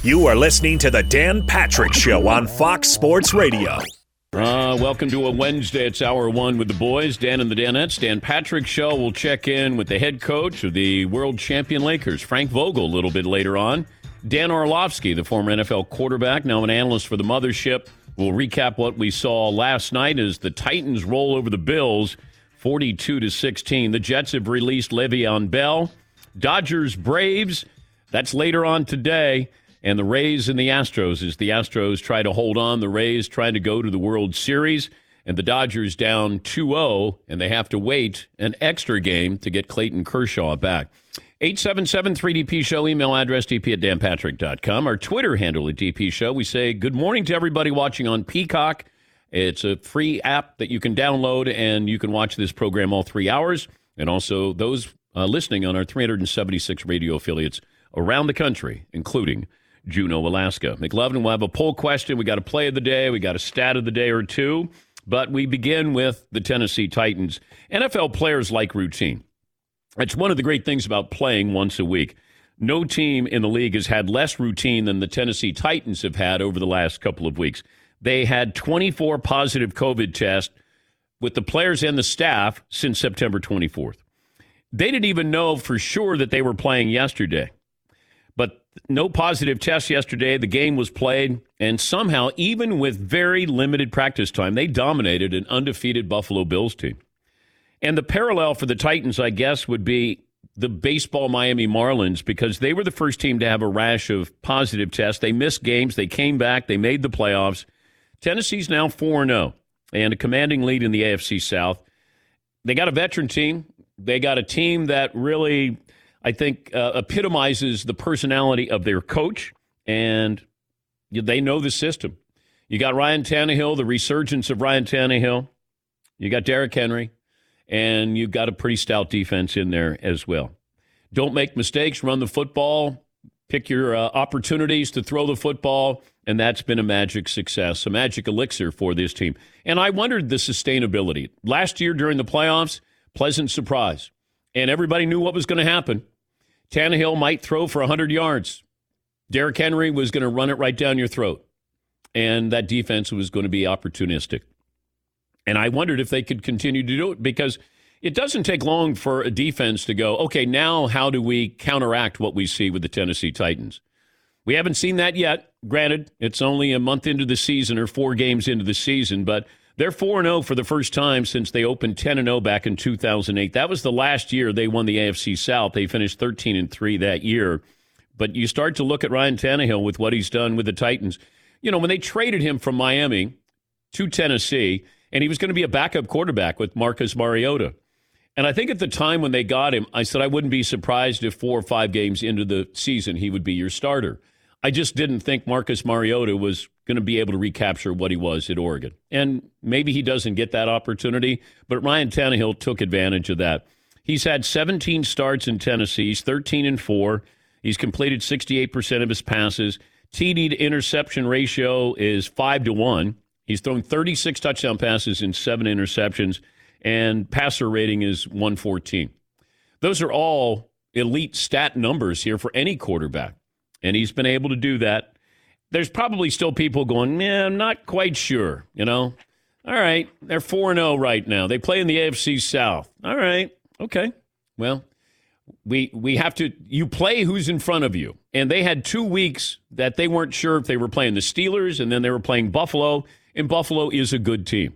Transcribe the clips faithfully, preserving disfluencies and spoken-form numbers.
You are listening to the Dan Patrick Show on Fox Sports Radio. Uh, welcome to a Wednesday. It's hour one with the boys, Dan and the Danettes. Dan Patrick Show will check in with the head coach of the world champion Lakers, Frank Vogel, a little bit later on. Dan Orlovsky, the former N F L quarterback, now an analyst for the mothership, will recap what we saw last night as the Titans roll over the Bills, forty-two to sixteen. The Jets have released Le'Veon Bell. Dodgers, Braves, that's later on today. And the Rays and the Astros, as the Astros try to hold on. The Rays trying to go to the World Series. And the Dodgers down two oh, and they have to wait an extra game to get Clayton Kershaw back. eight seven seven three D P Show, email address d p at dan patrick dot com. Our Twitter handle at D P Show. We say good morning to everybody watching on Peacock. It's a free app that you can download, and you can watch this program all three hours. And also those uh, listening on our three hundred seventy-six radio affiliates around the country, including Juneau, Alaska. McLovin will have a poll question. We got a play of the day. We got a stat of the day or two. But we begin with the Tennessee Titans. N F L players like routine. It's one of the great things about playing once a week. No team in the league has had less routine than the Tennessee Titans have had over the last couple of weeks. They had twenty-four positive COVID tests with the players and the staff since September twenty-fourth. They didn't even know for sure that they were playing yesterday. But no positive tests yesterday. The game was played, and somehow, even with very limited practice time, they dominated an undefeated Buffalo Bills team. And the parallel for the Titans, I guess, would be the baseball Miami Marlins, because they were the first team to have a rash of positive tests. They missed games. They came back. They made the playoffs. Tennessee's now four and oh and a commanding lead in the A F C South. They got a veteran team. They got a team that really, I think, uh, epitomizes the personality of their coach, and they know the system. You got Ryan Tannehill, the resurgence of Ryan Tannehill. You got Derrick Henry, and you've got a pretty stout defense in there as well. Don't make mistakes. Run the football. Pick your uh, opportunities to throw the football, and that's been a magic success, a magic elixir for this team. And I wondered the sustainability. Last year during the playoffs, pleasant surprise, and everybody knew what was going to happen. Tannehill might throw for one hundred yards. Derrick Henry was going to run it right down your throat. And that defense was going to be opportunistic. And I wondered if they could continue to do it, because it doesn't take long for a defense to go, okay, now how do we counteract what we see with the Tennessee Titans? We haven't seen that yet. Granted, it's only a month into the season or four games into the season, but they're four and oh for the first time since they opened ten and oh back in two thousand eight. That was the last year they won the A F C South. They finished thirteen and three that year. But you start to look at Ryan Tannehill with what he's done with the Titans. You know, when they traded him from Miami to Tennessee, and he was going to be a backup quarterback with Marcus Mariota. And I think at the time when they got him, I said I wouldn't be surprised if four or five games into the season he would be your starter. I just didn't think Marcus Mariota was going to be able to recapture what he was at Oregon. And maybe he doesn't get that opportunity, but Ryan Tannehill took advantage of that. He's had seventeen starts in Tennessee. He's thirteen and four. He's completed sixty-eight percent of his passes. T D to interception ratio is five to one. He's thrown thirty-six touchdown passes and seven interceptions, and passer rating is one fourteen. Those are all elite stat numbers here for any quarterback, and he's been able to do that. There's probably still people going, yeah, I'm not quite sure, you know. All right, they're four and oh right now. They play in the A F C South. All right, okay. Well, we we have to, you play who's in front of you. And they had two weeks that they weren't sure if they were playing the Steelers, and then they were playing Buffalo, and Buffalo is a good team.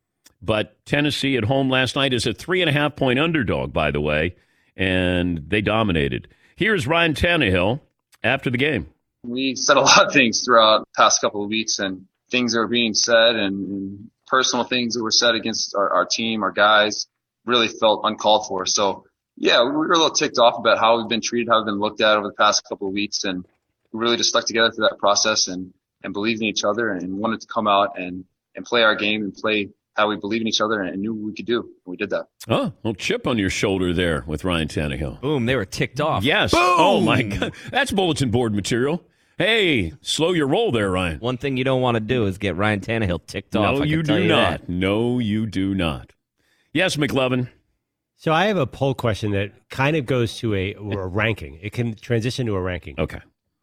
But Tennessee at home last night is a three and a half point underdog, by the way, and they dominated. Here's Ryan Tannehill after the game. We said a lot of things throughout the past couple of weeks, and things that were being said and, and personal things that were said against our, our team, our guys, really felt uncalled for. So, yeah, we were a little ticked off about how we've been treated, how we've been looked at over the past couple of weeks, and we really just stuck together through that process and, and believed in each other and wanted to come out and, and play our game and play how we believe in each other and knew what we could do. And we did that. Oh, little chip on your shoulder there with Ryan Tannehill. Boom, they were ticked off. Yes. Boom! Oh, my God. That's bulletin board material. Hey, slow your roll there, Ryan. One thing you don't want to do is get Ryan Tannehill ticked off. No, I you can tell do you not. That. No, you do not. Yes, McLovin. So I have a poll question that kind of goes to a, a ranking. It can transition to a ranking. Okay.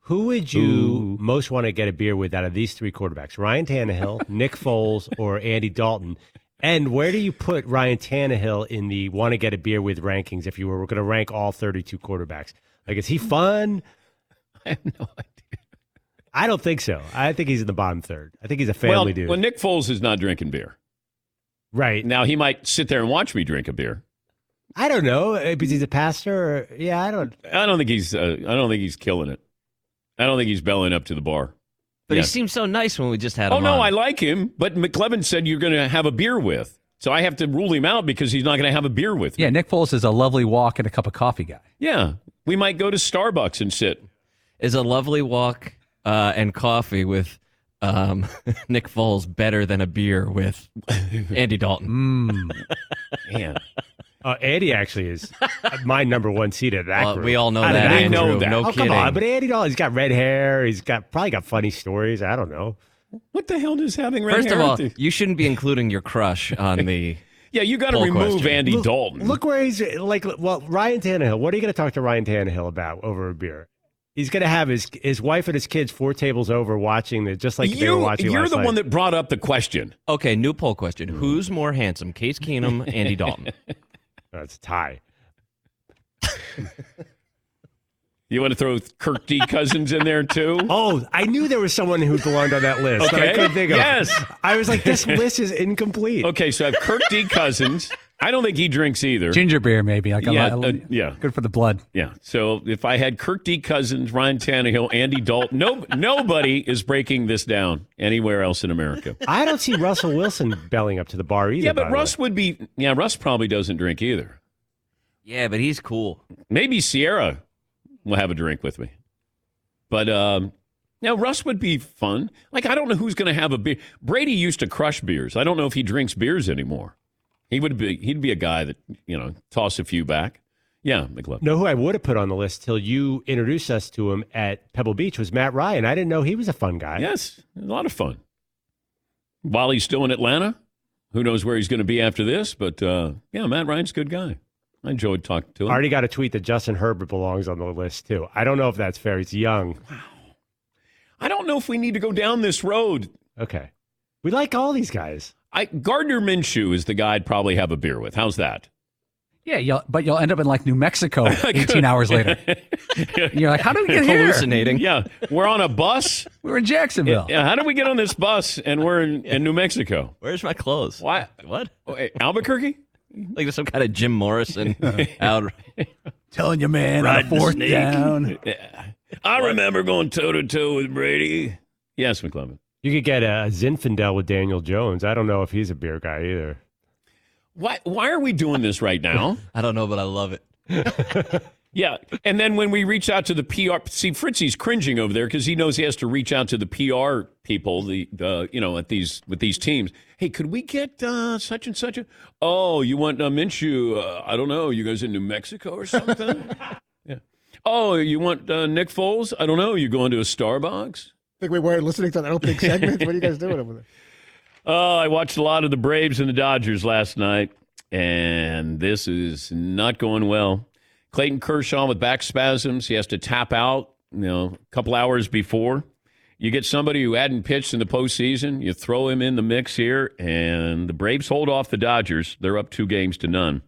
Who would you Ooh. most want to get a beer with out of these three quarterbacks? Ryan Tannehill, Nick Foles, or Andy Dalton? And where do you put Ryan Tannehill in the want to get a beer with rankings if you were going to rank all thirty-two quarterbacks? Like, is he fun? I have no idea. I don't think so. I think he's in the bottom third. I think he's a family well, dude. Well, Nick Foles is not drinking beer. Right. Now, he might sit there and watch me drink a beer. I don't know. Because he's a pastor. Or, yeah, I don't. I don't think he's. Uh, I don't think he's killing it. I don't think he's belling up to the bar. But Yeah. he seemed so nice when we just had Oh him no, on. I like him. But McLevin said you're going to have a beer with, so I have to rule him out because he's not going to have a beer with me. Yeah, Nick Foles is a lovely walk and a cup of coffee guy. Yeah, we might go to Starbucks and sit. Is a lovely walk uh, and coffee with um, Nick Foles better than a beer with Andy Dalton? Mm. Man, Uh, Andy actually is my number one seed at that Well, group. we all know Out of that. We Andrew. know that. No Oh, kidding. come on. But Andy Dalton, he's got red hair. He's got probably got funny stories. I don't know. what the hell does having red First hair of all, do? you shouldn't be including your crush on the. Yeah, you got to Poll remove question. Andy look, Dalton. Look where he's like. Well, Ryan Tannehill. What are you going to talk to Ryan Tannehill about over a beer? He's going to have his his wife and his kids four tables over watching the just like they were you, watching. you're last the night. one that brought up the question. Okay, new poll question: who's more handsome, Case Keenum, Andy Dalton? That's a tie. You want to throw Kirk D. Cousins in there too? Oh, I knew there was someone who belonged on that list. But I Okay. couldn't think of. Yes. I was like, this list is incomplete. Okay, so I have Kirk D. Cousins. I don't think he drinks either. Ginger beer, maybe. Like a Yeah, lot- uh, yeah. Good for the blood. Yeah. So if I had Kirk D. Cousins, Ryan Tannehill, Andy Dalton, no, nobody is breaking this down anywhere else in America. I don't see Russell Wilson belling up to the bar either. Yeah, but by the Russ way. would be. Yeah, Russ probably doesn't drink either. Yeah, but he's cool. Maybe Sierra will have a drink with me. But um, now Russ would be fun. Like I don't know who's going to have a beer. Brady used to crush beers. I don't know if he drinks beers anymore. He would be. He'd be a guy that you know toss a few back. Yeah, McLeod. Know who I would have put on the list till you introduced us to him at Pebble Beach was Matt Ryan. I didn't know he was a fun guy. Yes, a lot of fun. While he's still in Atlanta, who knows where he's going to be after this? But uh, yeah, Matt Ryan's a good guy. I enjoyed talking to him. I already got a tweet that Justin Herbert belongs on the list too. I don't know if that's fair. He's young. I don't know if we need to go down this road. Okay. We like all these guys. I, Gardner Minshew is the guy I'd probably have a beer with. How's that? Yeah, you'll, but you'll end up in like New Mexico eighteen hours later. You're like, how did we get here? Hallucinating. Yeah, we're on a bus. We were in Jacksonville. Yeah, how did we get on this bus and we're in, in New Mexico? Where's my clothes? Why? What? Oh, hey, Albuquerque? Like there's some kind of Jim Morrison out. Telling you, man, on a Riding the fourth snake. down. Yeah. I remember going toe to toe with Brady. Yes, McClellan. You could get a Zinfandel with Daniel Jones. I don't know if he's a beer guy either. Why? Why are we doing this right now? I don't know, but I love it. Yeah, and then when we reach out to the P R, see Fritzy's cringing over there because he knows he has to reach out to the P R people, the the you know at these with these teams. Hey, could we get uh, such and such a? Oh, you want uh, Minshew? Uh, I don't know. You guys in New Mexico or something? Yeah. Oh, you want uh, Nick Foles? I don't know. You going to a Starbucks? I think we were listening to that opening segment. What are you guys doing over there? Oh, I watched a lot of the Braves and the Dodgers last night, and this is not going well. Clayton Kershaw with back spasms. He has to tap out, you know, a couple hours before. You get somebody who hadn't pitched in the postseason, you throw him in the mix here, and the Braves hold off the Dodgers. They're up two games to none.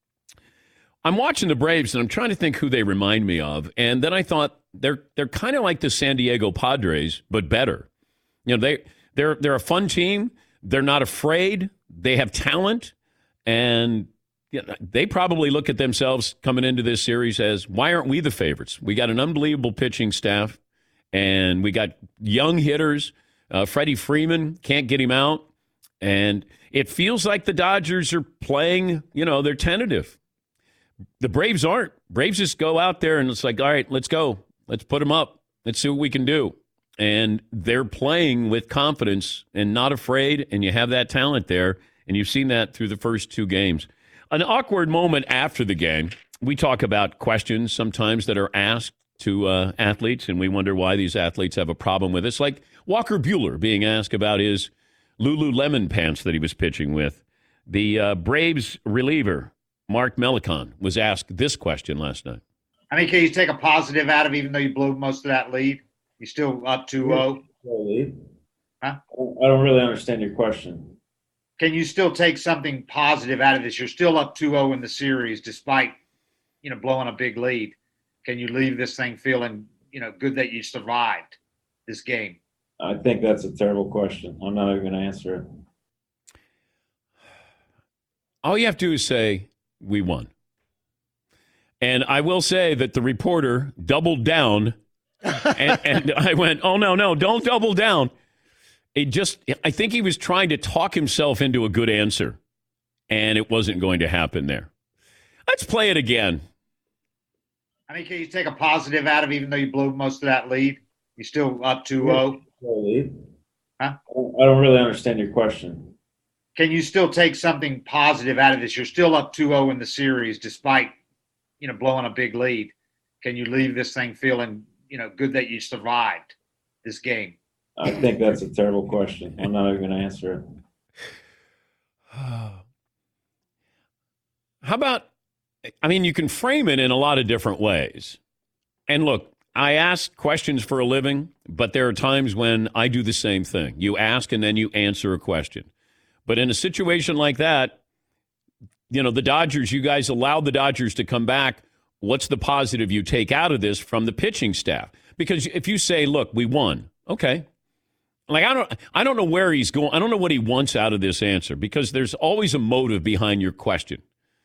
I'm watching the Braves, and I'm trying to think who they remind me of. And then I thought they're they're kind of like the San Diego Padres, but better. You know, they they're they're a fun team. They're not afraid. They have talent, and you know, they probably look at themselves coming into this series as, why aren't we the favorites? We got an unbelievable pitching staff, and we got young hitters. Uh, Freddie Freeman, can't get him out. And it feels like the Dodgers are playing, you know, they're tentative. The Braves aren't. Braves just go out there and it's like, all right, let's go. Let's put them up. Let's see what we can do. And they're playing with confidence and not afraid, and you have that talent there, and you've seen that through the first two games. An awkward moment after the game, we talk about questions sometimes that are asked to uh, athletes, and we wonder why these athletes have a problem with us. Like Walker Buehler being asked about his Lululemon pants that he was pitching with. The uh, Braves reliever, Mark Melicon, was asked this question last night. I mean, can you take a positive out of it even though you blew most of that lead? You still up two oh? Huh? I don't really understand your question. Can you still take something positive out of this? You're still up two oh in the series despite, you know, blowing a big lead. Can you leave this thing feeling, you know, good that you survived this game? I think that's a terrible question. I'm not even going to answer it. All you have to do is say, we won. And I will say that the reporter doubled down, and, and I went, oh, no, no, don't double down. It just, I think he was trying to talk himself into a good answer, and it wasn't going to happen there. Let's play it again. I mean, can you take a positive out of, even though you blew most of that lead? You still up two oh? Huh? I don't really understand your question. Can you still take something positive out of this? You're still up two oh in the series despite, you know, blowing a big lead. Can you leave this thing feeling, you know, good that you survived this game? I think that's a terrible question. I'm not even going to answer it. How about, I mean, you can frame it in a lot of different ways. And look, I ask questions for a living, but there are times when I do the same thing. You ask and then you answer a question. But in a situation like that, you know, the Dodgers, you guys allowed the Dodgers to come back. What's the positive you take out of this from the pitching staff? Because if you say, look, we won, okay. Like, I don't I don't know where he's going. I don't know what he wants out of this answer, because there's always a motive behind your question.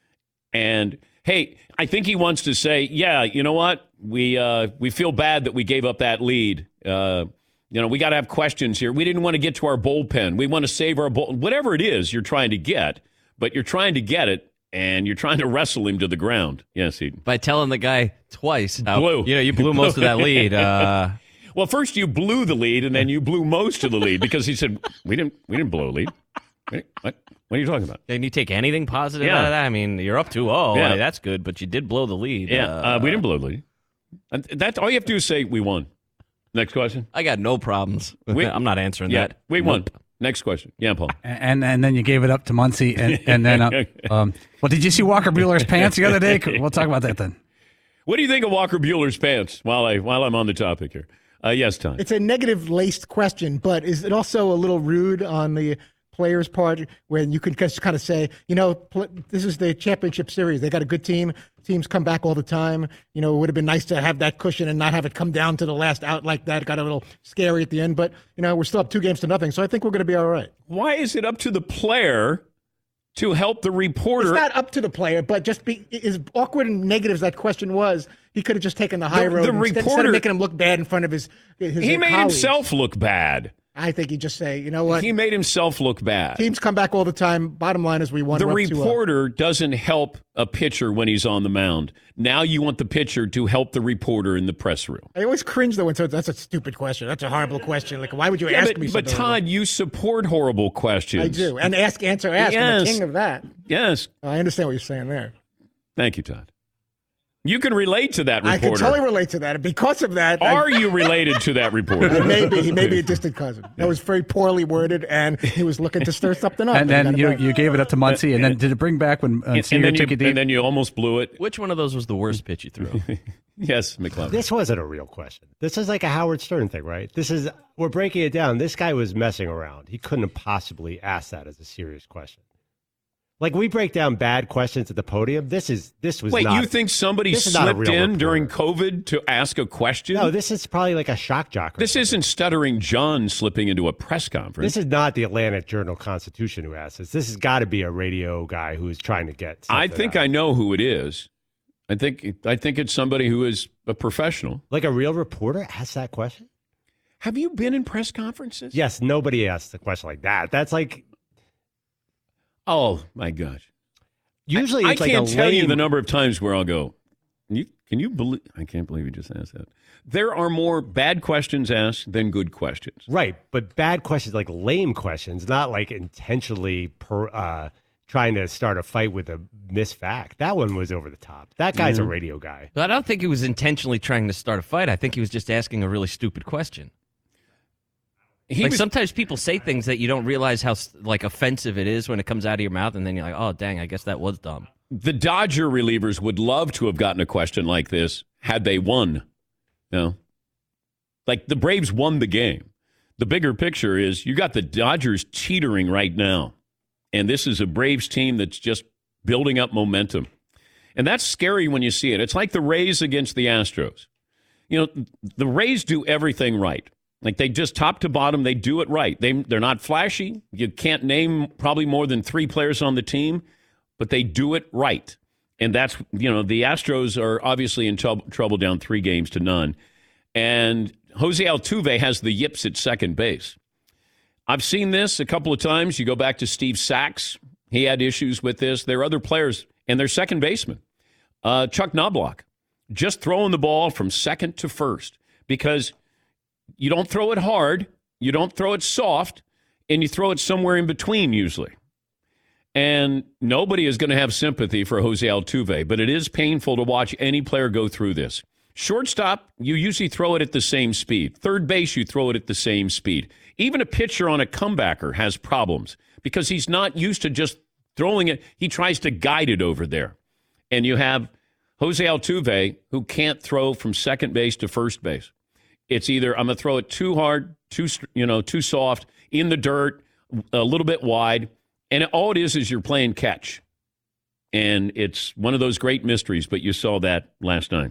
And, hey, I think he wants to say, yeah, you know what? We uh, we feel bad that we gave up that lead. Uh, you know, we got to have questions here. We didn't want to get to our bullpen. We want to save our bull. Whatever it is you're trying to get, but you're trying to get it, and you're trying to wrestle him to the ground. Yes, Eden. By telling the guy twice, how, blew. you know, you blew most of that lead. Uh, Well, first you blew the lead, and then you blew most of the lead, because he said, we didn't we didn't blow a lead. What, what are you talking about? Can you take anything positive Yeah. out of that? I mean, you're up two oh. Yeah. I mean, that's good, but you did blow the lead. Yeah, Uh, uh, we didn't blow the lead. And that's all you have to do is say, we won. Next question. I got no problems. We- I'm not answering Yeah, that. we won. Nope. Next question. Yeah, Paul. And and then you gave it up to Muncie, and and then uh, um, well, did you see Walker Bueller's pants the other day? We'll talk about that then. What do you think of Walker Bueller's pants? While I while I'm on the topic here, uh, yes, Tom. It's a negative laced question, but is it also a little rude on the players' part when you could just kind of say, you know, pl- this is the championship series. They got a good team. Teams come back all the time. You know, it would have been nice to have that cushion and not have it come down to the last out like that. It got a little scary at the end, but, you know, we're still up two games to nothing, so I think we're going to be all right. Why is it up to the player to help the reporter? It's not up to the player, but just be, as awkward and negative as that question was, he could have just taken the high The- road the instead, instead reporter- of making him look bad in front of his, his he made colleagues. himself look bad. I think he'd just say, you know what? He made himself look bad. Teams come back all the time. Bottom line is we won. The We're up two oh. reporter doesn't help a pitcher when he's on the mound. Now you want the pitcher to help the reporter in the press room. I always cringe though when someone, that's a stupid question. That's a horrible question. Like, why would you Yeah, ask but, me? but something like Todd, you support horrible that? questions. I do, and ask, answer, ask. Yes. I'm the king of that. Yes. I understand what you're saying there. Thank you, Todd. You can relate to that I reporter. can totally relate to that, and because of that, Are I, you related to that reporter? maybe he may be a distant cousin. That was very poorly worded, and he was looking to stir something up. And he then got it you back. you gave it up to Muncie, and then did it bring back when uh, and, Seager then you, took you deep? and then you almost blew it. Which one of those was the worst pitch you threw? Yes, McLeod. This wasn't a real question. This is like a Howard Stern thing, right? This is, we're breaking it down. This guy was messing around. He couldn't have possibly asked that as a serious question. Like, we break down bad questions at the podium. This is, this was Wait, not. you think somebody this is not a slipped real in reporter. during COVID to ask a question? No, this is probably like a shock jock. or This something. isn't Stuttering John slipping into a press conference. This is not the Atlantic Journal-Constitution who asked this. This has got to be a radio guy who is trying to get I something think out. I know who it is. I think I think it's somebody who is a professional. Like a real reporter asked that question? Have you been in press conferences? Yes, nobody asked a question like that. That's like, Oh my gosh! usually I, it's I like can't a tell you lame- the number of times where I'll go. Can you, can you believe? I can't believe you just asked that. There are more bad questions asked than good questions. Right, but bad questions, like lame questions, not like intentionally per, uh, trying to start a fight with a missed fact. That one was over the top. That guy's a radio guy. But I don't think he was intentionally trying to start a fight. I think he was just asking a really stupid question. He like was, sometimes people say things that you don't realize how like offensive it is when it comes out of your mouth, and then you're like, "Oh, dang, I guess that was dumb." the Dodger relievers would love to have gotten a question like this had they won. No. Like, the Braves won the game. The bigger picture is you got the Dodgers teetering right now. And this is a Braves team that's just building up momentum. And that's scary when you see it. It's like the Rays against the Astros. You know, the Rays do everything right. Like, they just top to bottom, they do it right. They, they're not flashy. You can't name probably more than three players on the team, but they do it right. And that's, you know, the Astros are obviously in trouble, trouble down three games to none. And Jose Altuve has the yips at second base. I've seen this a couple of times. You go back to Steve Sachs. He had issues with this. There are other players, and their second baseman, uh, Chuck Knobloch, just throwing the ball from second to first because you don't throw it hard, you don't throw it soft, and you throw it somewhere in between usually. And nobody is going to have sympathy for Jose Altuve, but it is painful to watch any player go through this. Shortstop, you usually throw it at the same speed. Third base, you throw it at the same speed. Even a pitcher on a comebacker has problems because he's not used to just throwing it. He tries to guide it over there. And you have Jose Altuve, who can't throw from second base to first base. It's either I'm going to throw it too hard, too you know, too soft, in the dirt, a little bit wide, and all it is is you're playing catch. And it's one of those great mysteries, but you saw that last night.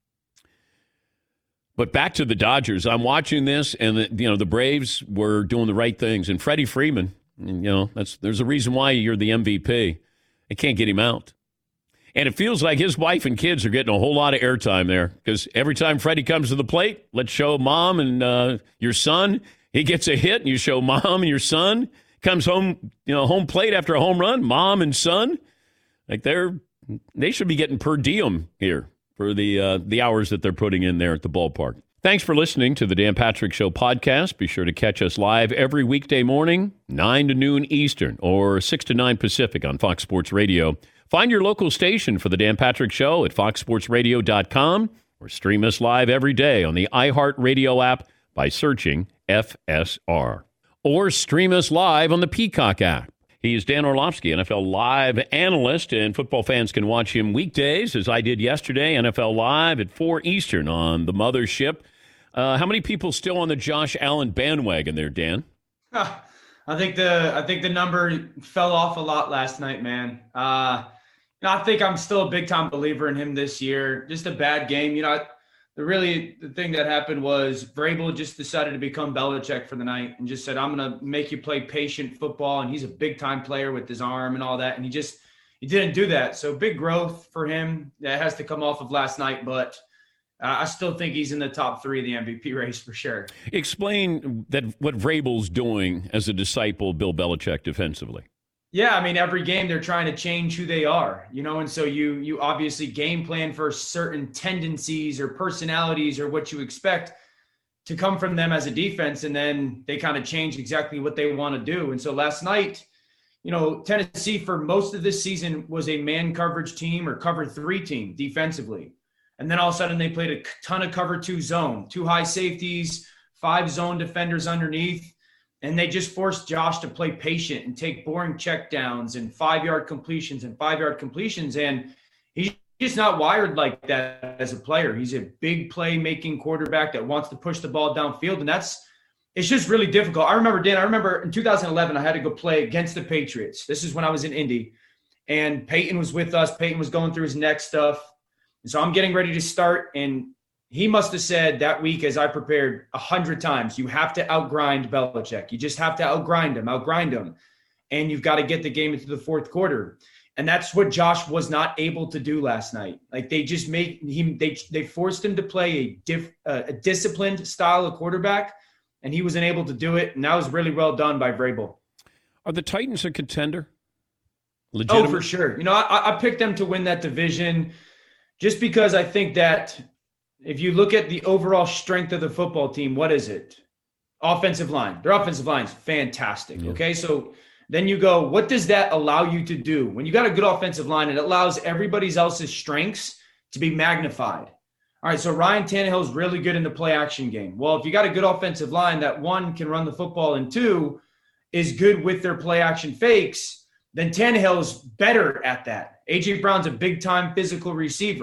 But back to the Dodgers, I'm watching this, and the, you know the Braves were doing the right things. And Freddie Freeman, you know, that's there's a reason why you're the M V P. They can't get him out. And it feels like his wife and kids are getting a whole lot of airtime there because every time Freddie comes to the plate, let's show mom and uh, your son. He gets a hit, and you show mom and your son. Comes home, you know, home plate after a home run, mom and son. Like they're they should be getting per diem here for the uh, the hours that they're putting in there at the ballpark. Thanks for listening to the Dan Patrick Show podcast. Be sure to catch us live every weekday morning, nine to noon Eastern or six to nine Pacific on Fox Sports Radio. Find your local station for the Dan Patrick Show at fox sports radio dot com or stream us live every day on the iHeartRadio app by searching F S R. Or stream us live on the Peacock app. He's Dan Orlovsky, N F L Live analyst, and football fans can watch him weekdays, as I did yesterday, N F L Live at four Eastern on the mothership. Uh, how many people still on the Josh Allen bandwagon there, Dan? I think the I think the number fell off a lot last night, man. Uh, you know, I think I'm still a big-time believer in him this year. Just a bad game. You know, I, the really the thing that happened was Vrabel just decided to become Belichick for the night and just said, I'm going to make you play patient football. And he's a big time player with his arm and all that. And he just, he didn't do that. So big growth for him. That has to come off of last night, but uh, I still think he's in the top three of the M V P race for sure. Explain that what Vrabel's doing as a disciple of Bill Belichick defensively. Yeah, I mean, every game they're trying to change who they are, you know, and so you you obviously game plan for certain tendencies or personalities or what you expect to come from them as a defense, and then they kind of change exactly what they want to do. And so last night, you know, Tennessee for most of this season was a man coverage team or cover three team defensively. And then all of a sudden they played a ton of cover two zone, two high safeties, five zone defenders underneath. And they just forced Josh to play patient and take boring checkdowns and five-yard completions and five-yard completions. And he's just not wired like that as a player. He's a big play-making quarterback that wants to push the ball downfield. And that's – it's just really difficult. I remember, Dan, I remember in two thousand eleven, I had to go play against the Patriots. This is when I was in Indy. And Peyton was with us. Peyton was going through his neck stuff. And so I'm getting ready to start, and – he must have said that week, as I prepared a hundred times, you have to outgrind Belichick. You just have to outgrind him, outgrind him. And you've got to get the game into the fourth quarter. And that's what Josh was not able to do last night. Like they just made him, they they forced him to play a, diff, uh, a disciplined style of quarterback, and he wasn't able to do it. And that was really well done by Vrabel. Are the Titans a contender? Legitimate? Oh, for sure. You know, I, I picked them to win that division just because I think that if you look at the overall strength of the football team, what is it? Offensive line. Their offensive line is fantastic. Yeah. Okay, so then you go, what does that allow you to do? When you got a good offensive line, it allows everybody else's strengths to be magnified. All right, so Ryan Tannehill is really good in the play action game. Well, if you got a good offensive line that, one, can run the football, and two, is good with their play action fakes, then Tannehill is better at that. A J Brown's a big-time physical receiver.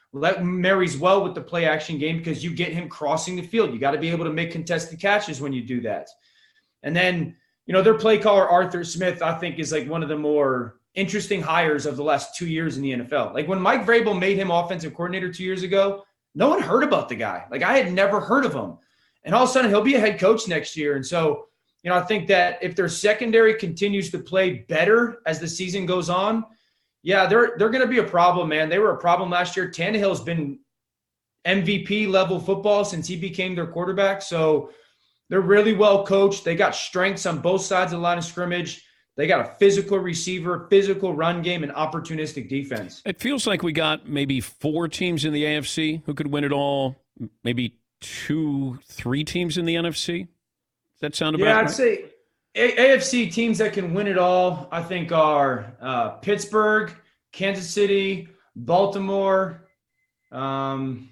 That marries well with the play action game because you get him crossing the field. You got to be able to make contested catches when you do that. And then, you know, their play caller, Arthur Smith, I think is like one of the more interesting hires of the last two years in the N F L. Like when Mike Vrabel made him offensive coordinator two years ago, no one heard about the guy. Like I had never heard of him. And all of a sudden he'll be a head coach next year. And so, you know, I think that if their secondary continues to play better as the season goes on, yeah, they're they're going to be a problem, man. They were a problem last year. Tannehill's been M V P level football since he became their quarterback. So they're really well coached. They got strengths on both sides of the line of scrimmage. They got a physical receiver, physical run game, and opportunistic defense. It feels like we got maybe four teams in the A F C who could win it all. Maybe two, three teams in the N F C. Does that sound about right? Yeah, I'd say A- AFC teams that can win it all, I think, are uh, Pittsburgh, Kansas City, Baltimore, um,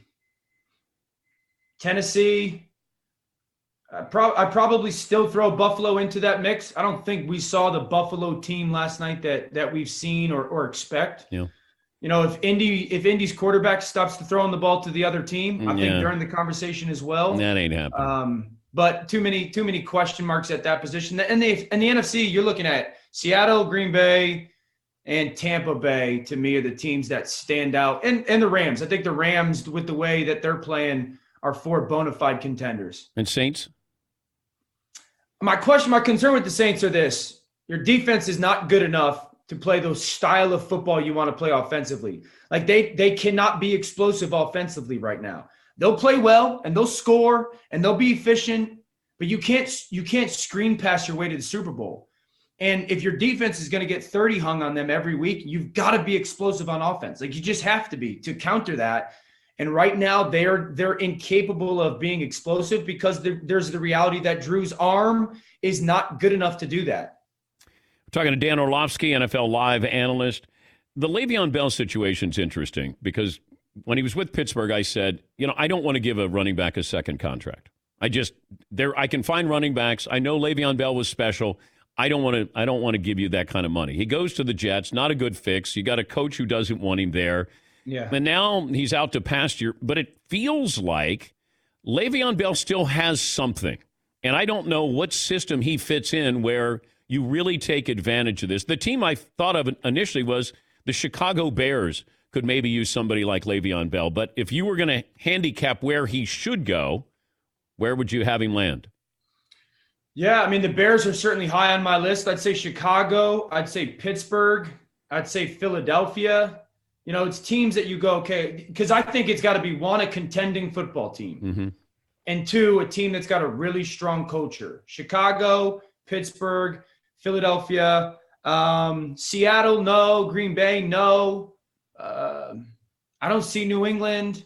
Tennessee. I, pro- I probably still throw Buffalo into that mix. I don't think we saw the Buffalo team last night that that we've seen or, or expect. Yeah. You know, if Indy if Indy's quarterback stops to throwing the ball to the other team, I Yeah. think during the conversation as well. That ain't happening. Um, but too many too many question marks at that position. And the and the N F C, you're looking at Seattle, Green Bay, and Tampa Bay. To me, are the teams that stand out. And and the Rams. I think the Rams, with the way that they're playing, are four bona fide contenders. And Saints? My question, my concern with the Saints are this: your defense is not good enough to play those style of football you want to play offensively. Like they they cannot be explosive offensively right now. They'll play well and they'll score and they'll be efficient, but you can't you can't screen pass your way to the Super Bowl. And if your defense is going to get thirty hung on them every week, you've got to be explosive on offense. Like you just have to be to counter that. And right now they're they're incapable of being explosive because there, there's the reality that Drew's arm is not good enough to do that. We're talking to Dan Orlovsky, N F L Live analyst. The Le'Veon Bell situation's interesting because when he was with Pittsburgh, I said, you know, I don't want to give a running back a second contract. I just there I can find running backs. I know Le'Veon Bell was special. I don't want to I don't want to give you that kind of money. He goes to the Jets, not a good fix. You got a coach who doesn't want him there. Yeah. And now he's out to pasture, but it feels like Le'Veon Bell still has something. And I don't know what system he fits in where you really take advantage of this. The team I thought of initially was the Chicago Bears could maybe use somebody like Le'Veon Bell. But if you were going to handicap where he should go, where would you have him land? Yeah, I mean, the Bears are certainly high on my list. I'd say Chicago. I'd say Pittsburgh. I'd say Philadelphia. You know, it's teams that you go, okay, because I think it's got to be, one, a contending football team, mm-hmm. and two, a team that's got a really strong culture. Chicago, Pittsburgh, Philadelphia, um, Seattle, no. Green Bay, no. Uh, I don't see New England.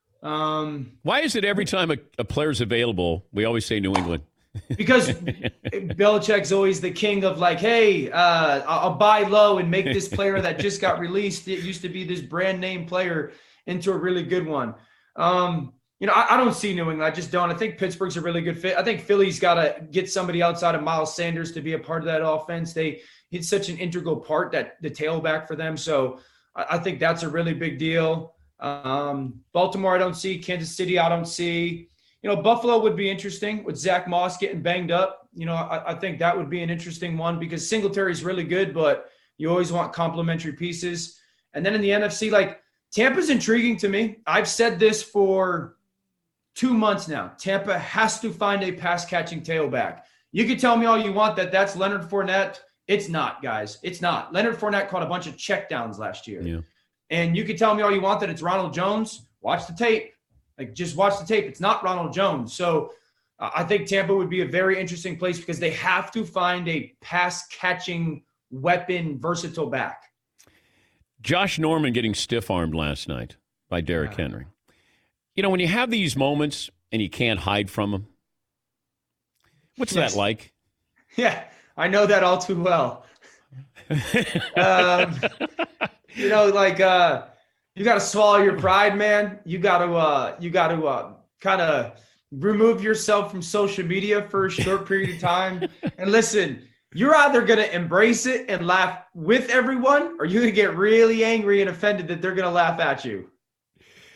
Um, Why is it every time a, a player's available, we always say New England? Because Belichick's always the king of like, hey, uh, I'll buy low and make this player that just got released. It used to be this brand name player into a really good one. Um, you know, I, I don't see New England. I just don't. I think Pittsburgh's a really good fit. I think Philly's got to get somebody outside of Miles Sanders to be a part of that offense. They He's such an integral part, that the tailback for them. So I, I think that's a really big deal. Um, Baltimore, I don't see. Kansas City, I don't see. You know, Buffalo would be interesting with Zach Moss getting banged up. You know, I, I think that would be an interesting one because Singletary's really good, but you always want complementary pieces. And then in the N F C, like Tampa's intriguing to me. I've said this for two months now. Tampa has to find a pass-catching tailback. You can tell me all you want that that's Leonard Fournette. It's not, guys. It's not. Leonard Fournette caught a bunch of checkdowns last year. Yeah. And you can tell me all you want that it's Ronald Jones. Watch the tape. Like, just watch the tape. It's not Ronald Jones. So uh, I think Tampa would be a very interesting place because they have to find a pass-catching weapon, versatile back. Josh Norman getting stiff-armed last night by Derrick Henry. You know, when you have these moments and you can't hide from them, what's yes. that like? Yeah, I know that all too well. um, you know, like uh, – you got to swallow your pride, man. You got to, uh, you got to uh, kind of remove yourself from social media for a short period of time. And listen, you're either going to embrace it and laugh with everyone, or you're going to get really angry and offended that they're going to laugh at you.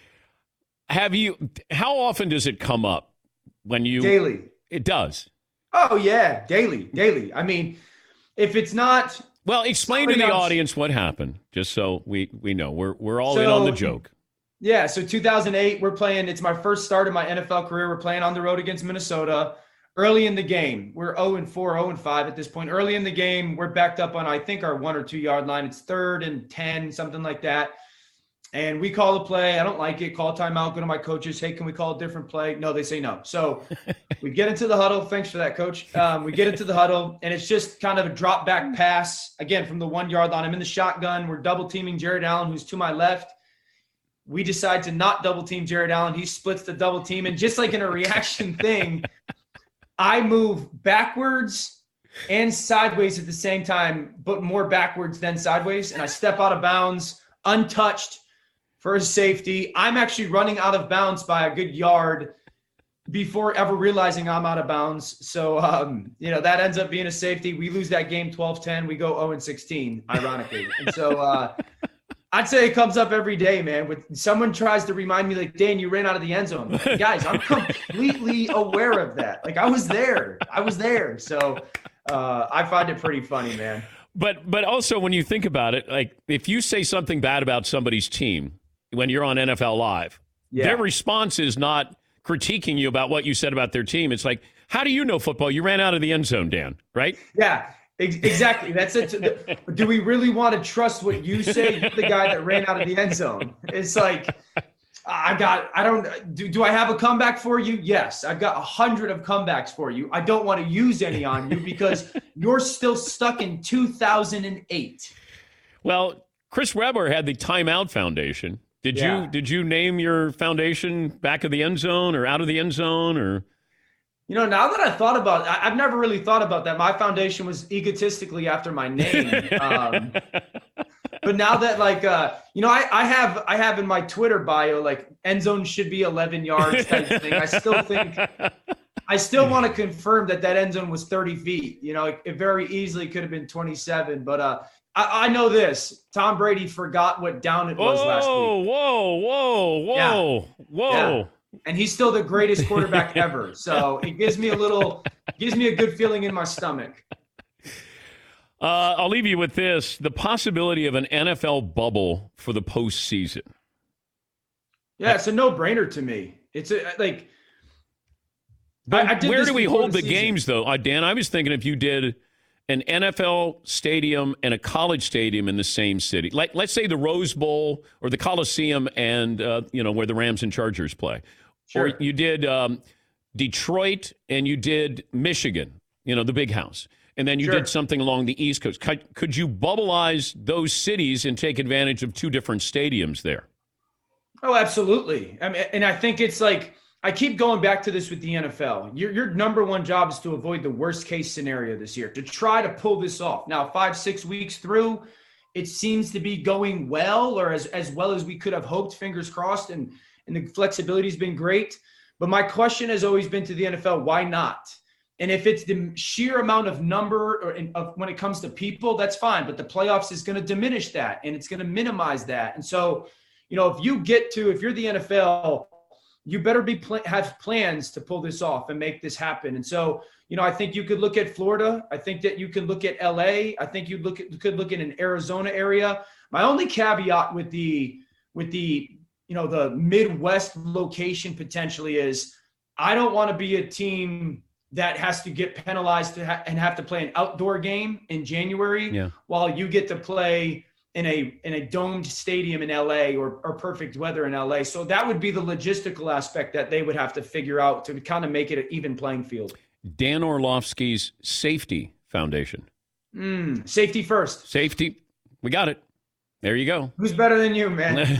have you? How often does it come up when you daily? It does. Oh yeah, daily, daily. I mean, if it's not, well, explain to the audience what happened, just so we we know. We're we're all so, in on the joke. Yeah. So two thousand eight, we're playing. It's my first start of my N F L career. We're playing on the road against Minnesota. Early in the game, we're oh and four, oh and five at this point. Early in the game, we're backed up on, I think, our one or two yard line. It's third and ten, something like that. And we call a play. I don't like it. Call timeout. Go to my coaches. Hey, can we call a different play? No, they say no. So we get into the huddle. Thanks for that, coach. Um, we get into the huddle, and it's just kind of a drop back pass, again, from the one yard line. I'm in the shotgun. We're double teaming Jared Allen, who's to my left. We decide to not double team Jared Allen. He splits the double team. And just like in a reaction thing, I move backwards and sideways at the same time, but more backwards than sideways. And I step out of bounds, untouched for a safety. I'm actually running out of bounds by a good yard before ever realizing I'm out of bounds. So, um, you know, that ends up being a safety. We lose that game twelve ten. We go oh and sixteen, ironically. And so uh, I'd say it comes up every day, man. When someone tries to remind me, like, Dan, you ran out of the end zone. Like, guys, I'm completely aware of that. Like, I was there. I was there. So uh, I find it pretty funny, man. But but also when you think about it, like if you say something bad about somebody's team when you're on N F L Live, yeah. their response is not critiquing you about what you said about their team. It's like, how do you know football? You ran out of the end zone, Dan, right? Yeah. Exactly. That's it. Do we really want to trust what you say? You're the guy that ran out of the end zone. It's like, I got, I don't, do, do I have a comeback for you? Yes. I've got a hundred of comebacks for you. I don't want to use any on you because you're still stuck in two thousand eight. Well, Chris Webber had the Timeout Foundation. Did yeah. you, did you name your foundation back of the end zone or out of the end zone or? You know, now that I thought about it, I've never really thought about that. My foundation was egotistically after my name. Um, but now that like, uh, you know, I, I have I have in my Twitter bio, like end zone should be eleven yards type thing. I still think, I still want to confirm that that end zone was thirty feet. You know, it, it very easily could have been twenty-seven. But uh, I, I know this. Tom Brady forgot what down it was whoa, last week. Whoa, whoa, whoa, yeah. whoa. Yeah. And he's still the greatest quarterback ever. So it gives me a little, gives me a good feeling in my stomach. Uh, I'll leave you with this. The possibility of an N F L bubble for the postseason. Yeah, it's a no-brainer to me. It's a, like, but I, I did where this do we before hold the, the games, though? Uh, Dan, I was thinking if you did an N F L stadium and a college stadium in the same city, like let's say the Rose Bowl or the Coliseum and, uh, you know, where the Rams and Chargers play. Sure. Or you did um, Detroit and you did Michigan, you know, the big house. And then you Sure. did something along the East Coast. Could, could you bubbleize those cities and take advantage of two different stadiums there? Oh, absolutely. I mean, and I think it's like, I keep going back to this with the N F L. Your, your number one job is to avoid the worst case scenario this year, to try to pull this off. Now, five, six weeks through, it seems to be going well, or as, as well as we could have hoped, fingers crossed, and, and the flexibility has been great. But my question has always been to the N F L, why not? And if it's the sheer amount of number or in, of, when it comes to people, that's fine. But the playoffs is going to diminish that, and it's going to minimize that. And so, you know, if you get to, if you're the N F L, you better be pl- have plans to pull this off and make this happen. And so, you know, I think you could look at Florida. I think that you could look at L A. I think you look at, could look at an Arizona area. My only caveat with the with the you know the Midwest location potentially is I don't want to be a team that has to get penalized to ha- and have to play an outdoor game in January yeah. while you get to play in a in a domed stadium in L A or, or perfect weather in L A. So that would be the logistical aspect that they would have to figure out to kind of make it an even playing field. Dan Orlovsky's Safety Foundation. Mm, safety first. Safety. We got it. There you go. Who's better than you, man?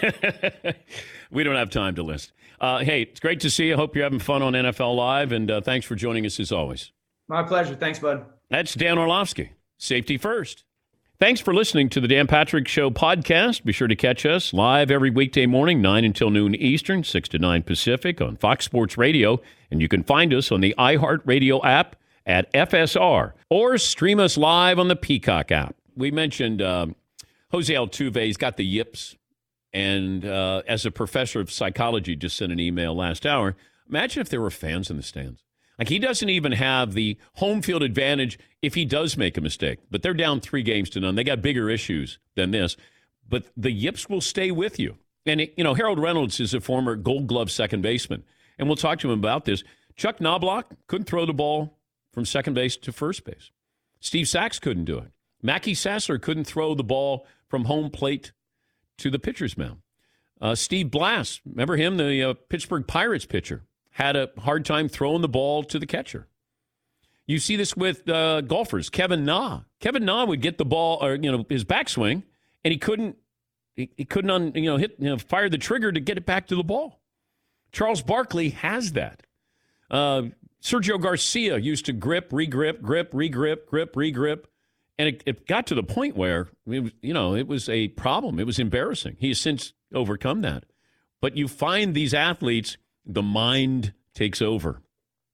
We don't have time to list. Uh, hey, it's great to see you. Hope you're having fun on N F L Live, and uh, thanks for joining us as always. My pleasure. Thanks, bud. That's Dan Orlovsky. Safety first. Thanks for listening to the Dan Patrick Show podcast. Be sure to catch us live every weekday morning, nine until noon Eastern, six to nine Pacific on Fox Sports Radio. And you can find us on the iHeartRadio app at F S R or stream us live on the Peacock app. We mentioned um, Jose Altuve. He's got the yips. And uh, as a professor of psychology just sent an email last hour, imagine if there were fans in the stands. Like, he doesn't even have the home field advantage if he does make a mistake. But they're down three games to none. They got bigger issues than this. But the yips will stay with you. And, it, you know, Harold Reynolds is a former Gold Glove second baseman. And we'll talk to him about this. Chuck Knobloch couldn't throw the ball from second base to first base. Steve Sachs couldn't do it. Mackie Sassler couldn't throw the ball from home plate to the pitcher's mound. Uh, Steve Blass, remember him, the uh, Pittsburgh Pirates pitcher, had a hard time throwing the ball to the catcher. You see this with uh, golfers. Kevin Na. Kevin Na would get the ball, or you know, his backswing, and he couldn't. He, he couldn't, un, you know, hit, you know, fire the trigger to get it back to the ball. Charles Barkley has that. Uh, Sergio Garcia used to grip, regrip, grip, regrip, grip, regrip. And it, it got to the point where, it was, you know, it was a problem. It was embarrassing. He has since overcome that. But you find these athletes, the mind takes over.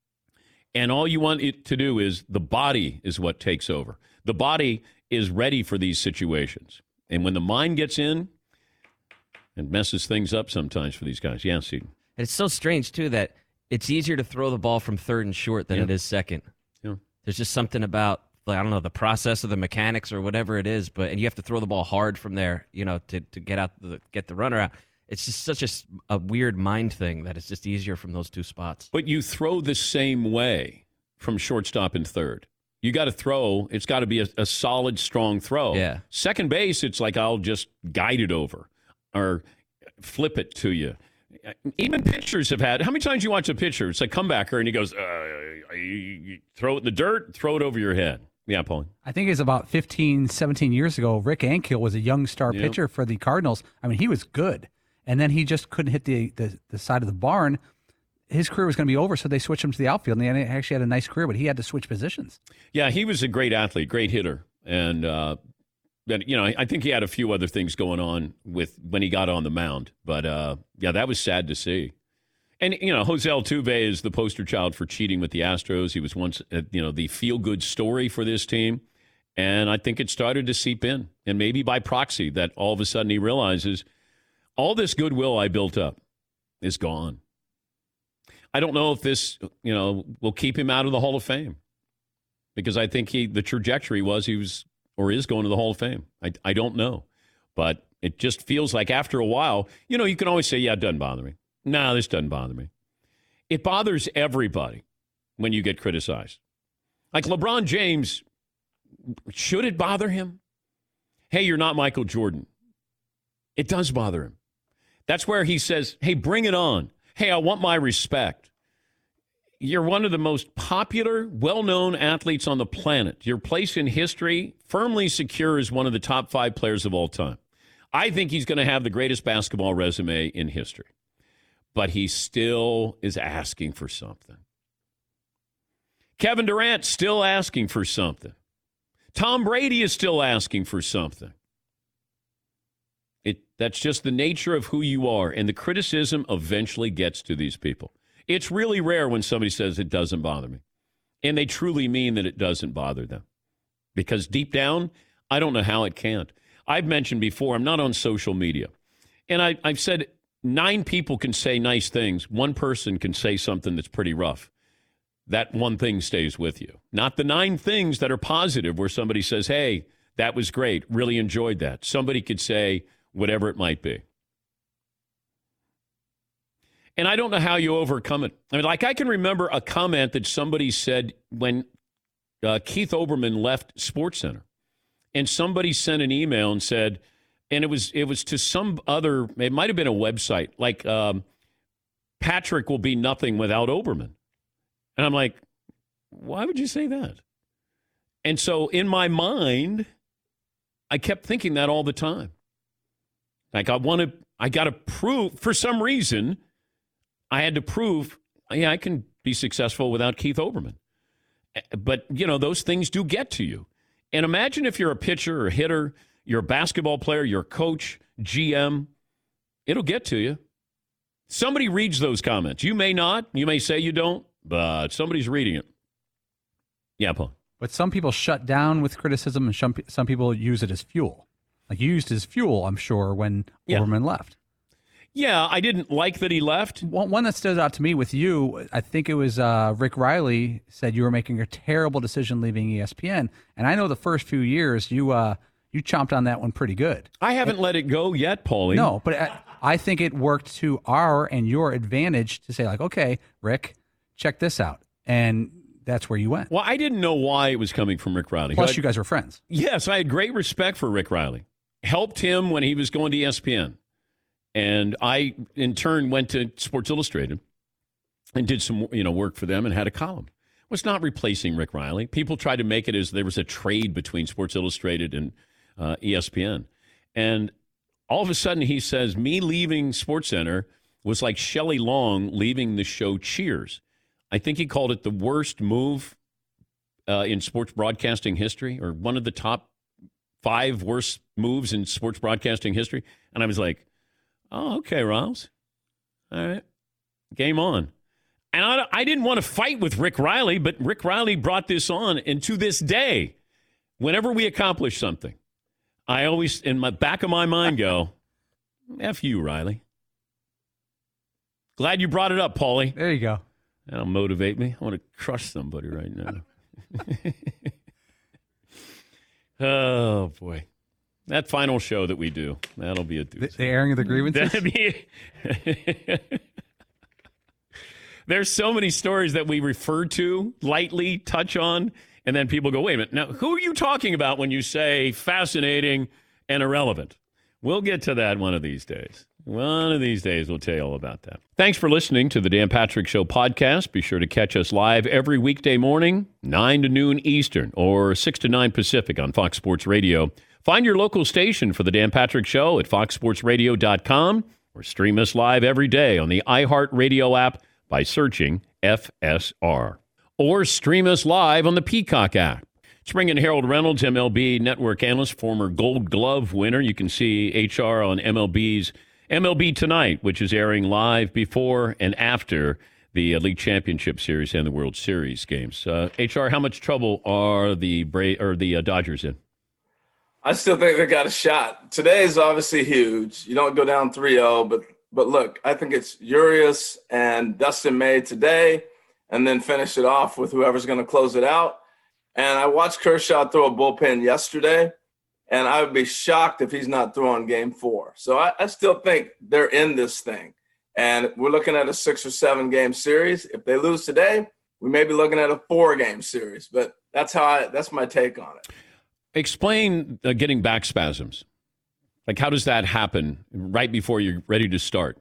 And all you want it to do is the body is what takes over. The body is ready for these situations. And when the mind gets in, it messes things up sometimes for these guys. Yeah, see. And it's so strange, too, that it's easier to throw the ball from third and short than Yeah. it is second. Yeah. There's just something about, like, I don't know, the process of the mechanics or whatever it is, but and you have to throw the ball hard from there, you know, to, to get out the get the runner out. It's just such a, a weird mind thing that it's just easier from those two spots. But you throw the same way from shortstop and third. You got to throw. It's got to be a, a solid, strong throw. Yeah. Second base, it's like I'll just guide it over or flip it to you. Even pitchers have had. How many times you watch a pitcher? It's a comebacker, and he goes, uh, you, you throw it in the dirt, throw it over your head. Yeah, Paul. I think it was about fifteen, seventeen years ago. Rick Ankiel was a young star Yep. pitcher for the Cardinals. I mean, he was good. And then he just couldn't hit the, the, the side of the barn. His career was going to be over, so they switched him to the outfield. And he actually had a nice career, but he had to switch positions. Yeah, he was a great athlete, great hitter. And, uh, but, you know, I think he had a few other things going on with when he got on the mound. But, uh, yeah, that was sad to see. And, you know, Jose Altuve is the poster child for cheating with the Astros. He was once, uh, you know, the feel-good story for this team. And I think it started to seep in. And maybe by proxy that all of a sudden he realizes all this goodwill I built up is gone. I don't know if this, you know, will keep him out of the Hall of Fame. Because I think he, the trajectory was he was or is going to the Hall of Fame. I, I don't know. But it just feels like after a while, you know, you can always say, yeah, it doesn't bother me. No, this doesn't bother me. It bothers everybody when you get criticized. Like LeBron James, should it bother him? Hey, you're not Michael Jordan. It does bother him. That's where he says, hey, bring it on. Hey, I want my respect. You're one of the most popular, well-known athletes on the planet. Your place in history firmly secure as one of the top five players of all time. I think he's going to have the greatest basketball resume in history. But he still is asking for something. Kevin Durant still asking for something. Tom Brady is still asking for something. It, that's just the nature of who you are, and the criticism eventually gets to these people. It's really rare when somebody says it doesn't bother me, and they truly mean that it doesn't bother them. Because deep down, I don't know how it can't. I've mentioned before, I'm not on social media, and I, I've said nine people can say nice things. One person can say something that's pretty rough. That one thing stays with you. Not the nine things that are positive where somebody says, hey, that was great, really enjoyed that. Somebody could say whatever it might be. And I don't know how you overcome it. I mean, like I can remember a comment that somebody said when uh, Keith Olbermann left SportsCenter. And somebody sent an email and said, and it was it was to some other, it might have been a website, like um, Patrick will be nothing without Olbermann. And I'm like, why would you say that? And so in my mind, I kept thinking that all the time. Like I want to, I got to prove, for some reason, I had to prove, yeah, I can be successful without Keith Olbermann. But, you know, those things do get to you. And imagine if you're a pitcher or a hitter, you're a basketball player, you're a coach, G M, it'll get to you. Somebody reads those comments. You may not. You may say you don't, but somebody's reading it. Yeah, Paul. But some people shut down with criticism, and some, some people use it as fuel. Like you used his fuel, I'm sure, when Yeah. Overman left. Yeah, I didn't like that he left. One, one that stood out to me with you, I think it was uh, Rick Riley said you were making a terrible decision leaving E S P N, and I know the first few years you uh, you chomped on that one pretty good. I haven't and, let it go yet, Paulie. No, but I, I think it worked to our and your advantage to say like, okay, Rick, check this out, and that's where you went. Well, I didn't know why it was coming from Rick Riley. Plus, but, you guys were friends. Yes, I had great respect for Rick Riley. Helped him when he was going to E S P N. And I, in turn, went to Sports Illustrated and did some, you know, work for them and had a column. It was not replacing Rick Riley. People tried to make it as there was a trade between Sports Illustrated and uh, E S P N. And all of a sudden he says, me leaving SportsCenter was like Shelley Long leaving the show Cheers. I think he called it the worst move uh, in sports broadcasting history, or one of the top five worst moves in sports broadcasting history. And I was like, oh, okay, Riles. All right. Game on. And I, I didn't want to fight with Rick Riley, but Rick Riley brought this on. And to this day, whenever we accomplish something, I always, in my back of my mind, go, F you, Riley. Glad you brought it up, Paulie. There you go. That'll motivate me. I want to crush somebody right now. Oh, boy. That final show that we do, that'll be a doozy. The, the airing of the grievances? That'd be... There's so many stories that we refer to, lightly touch on, and then people go, wait a minute, now who are you talking about when you say fascinating and irrelevant? We'll get to that one of these days. One of these days we'll tell you all about that. Thanks for listening to the Dan Patrick Show podcast. Be sure to catch us live every weekday morning, nine to noon Eastern, or six to nine Pacific on Fox Sports Radio. Find your local station for the Dan Patrick Show at fox sports radio dot com, or stream us live every day on the iHeartRadio app by searching F S R. Or stream us live on the Peacock app. Let's bring in Harold Reynolds, M L B network analyst, former Gold Glove winner. You can see H R on M L B's M L B Tonight, which is airing live before and after the uh, League Championship Series and the World Series games. Uh, H R, how much trouble are the Bra- or the uh, Dodgers in? I still think they got a shot. Today is obviously huge. You don't go down three oh, but but look, I think it's Urias and Dustin May today, and then finish it off with whoever's going to close it out. And I watched Kershaw throw a bullpen yesterday, and I would be shocked if he's not throwing game four. So I, I still think they're in this thing. And we're looking at a six or seven game series. If they lose today, we may be looking at a four game series. But that's how I that's my take on it. Explain uh, getting back spasms. Like, how does that happen right before you're ready to start?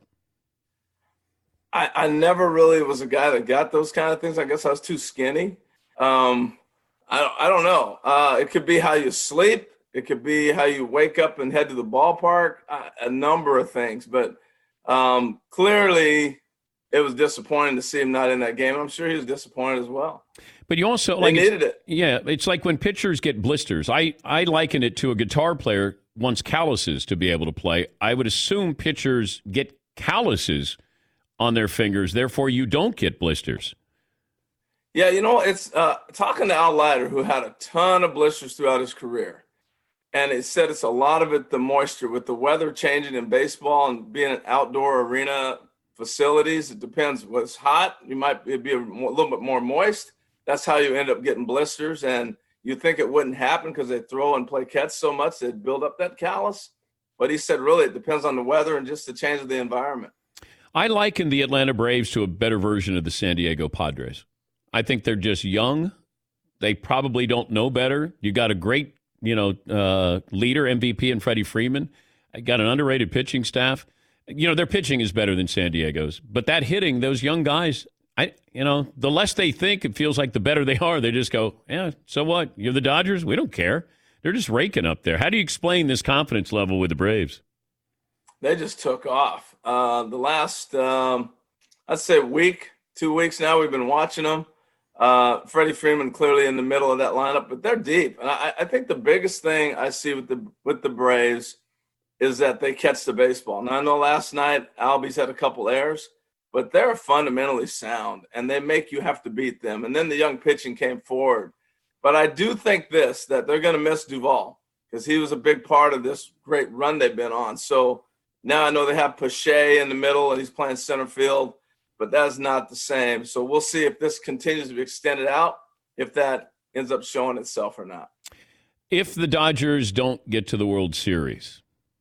I, I never really was a guy that got those kind of things. I guess I was too skinny. Um, I, don't, I don't know. Uh, it could be how you sleep. It could be how you wake up and head to the ballpark, uh, a number of things. But um, clearly it was disappointing to see him not in that game. I'm sure he was disappointed as well. But you also they like needed it. Yeah, it's like when pitchers get blisters. I, I liken it to a guitar player wants calluses to be able to play. I would assume pitchers get calluses on their fingers, therefore you don't get blisters. Yeah, you know, it's uh, talking to Al Leiter, who had a ton of blisters throughout his career. And it said it's a lot of it, the moisture. With the weather changing in baseball and being in outdoor arena facilities, it depends. What's hot, you might it'd be a, more, a little bit more moist. That's how you end up getting blisters. And you think it wouldn't happen because they throw and play catch so much, they'd build up that callus. But he said, really, it depends on the weather and just the change of the environment. I liken the Atlanta Braves to a better version of the San Diego Padres. I think they're just young. They probably don't know better. You got a great, you know, uh, leader, M V P, and Freddie Freeman. I got an underrated pitching staff. You know, their pitching is better than San Diego's. But that hitting, those young guys, I, you know, the less they think, it feels like the better they are. They just go, yeah, so what? You're the Dodgers? We don't care. They're just raking up there. How do you explain this confidence level with the Braves? They just took off. Uh, the last, um, I'd say week, two weeks now, we've been watching them. Uh, Freddie Freeman clearly in the middle of that lineup, but they're deep. And I, I think the biggest thing I see with the with the Braves is that they catch the baseball. Now, I know last night Albies had a couple errors, but they're fundamentally sound, and they make you have to beat them. And then the young pitching came forward. But I do think this, that they're going to miss Duvall. because he was a big part of this great run they've been on. So now I know they have Pache in the middle and he's playing center field, but that's not the same. So we'll see if this continues to be extended out, if that ends up showing itself or not. If the Dodgers don't get to the World Series,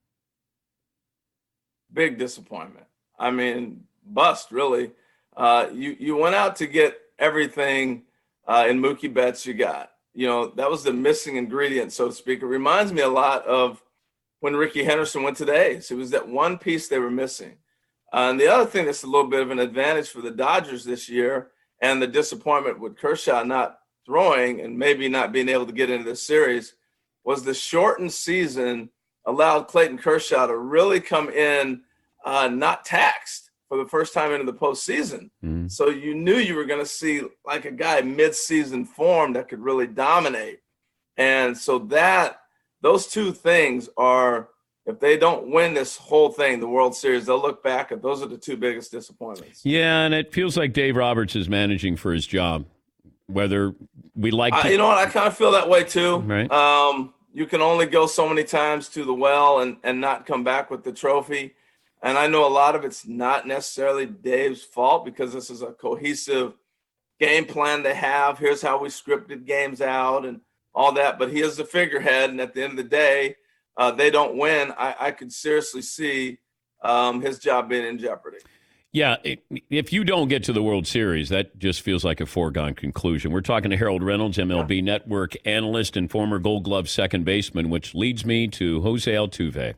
big disappointment. I mean, bust, really. Uh, you, you went out to get everything uh, in Mookie Betts you got. You know, that was the missing ingredient, so to speak. It reminds me a lot of when Ricky Henderson went to the A's. It was that one piece they were missing. Uh, and the other thing that's a little bit of an advantage for the Dodgers this year, and the disappointment with Kershaw not throwing and maybe not being able to get into this series, was the shortened season allowed Clayton Kershaw to really come in uh, not taxed for the first time into the postseason. Mm. So you knew you were going to see like a guy mid-season form that could really dominate. And so that those two things are, if they don't win this whole thing, the World Series, they'll look back at those are the two biggest disappointments. Yeah, and it feels like Dave Roberts is managing for his job, whether we like to. Uh, you know what? I kind of feel that way too. Right. Um, you can only go so many times to the well and, and not come back with the trophy. And I know a lot of it's not necessarily Dave's fault because this is a cohesive game plan they have. Here's how we scripted games out and all that. But he is the figurehead. And at the end of the day, uh, they don't win. I, I could seriously see um, his job being in jeopardy. Yeah, it, if you don't get to the World Series, that just feels like a foregone conclusion. We're talking to Harold Reynolds, M L B Network analyst and former Gold Glove second baseman, which leads me to Jose Altuve.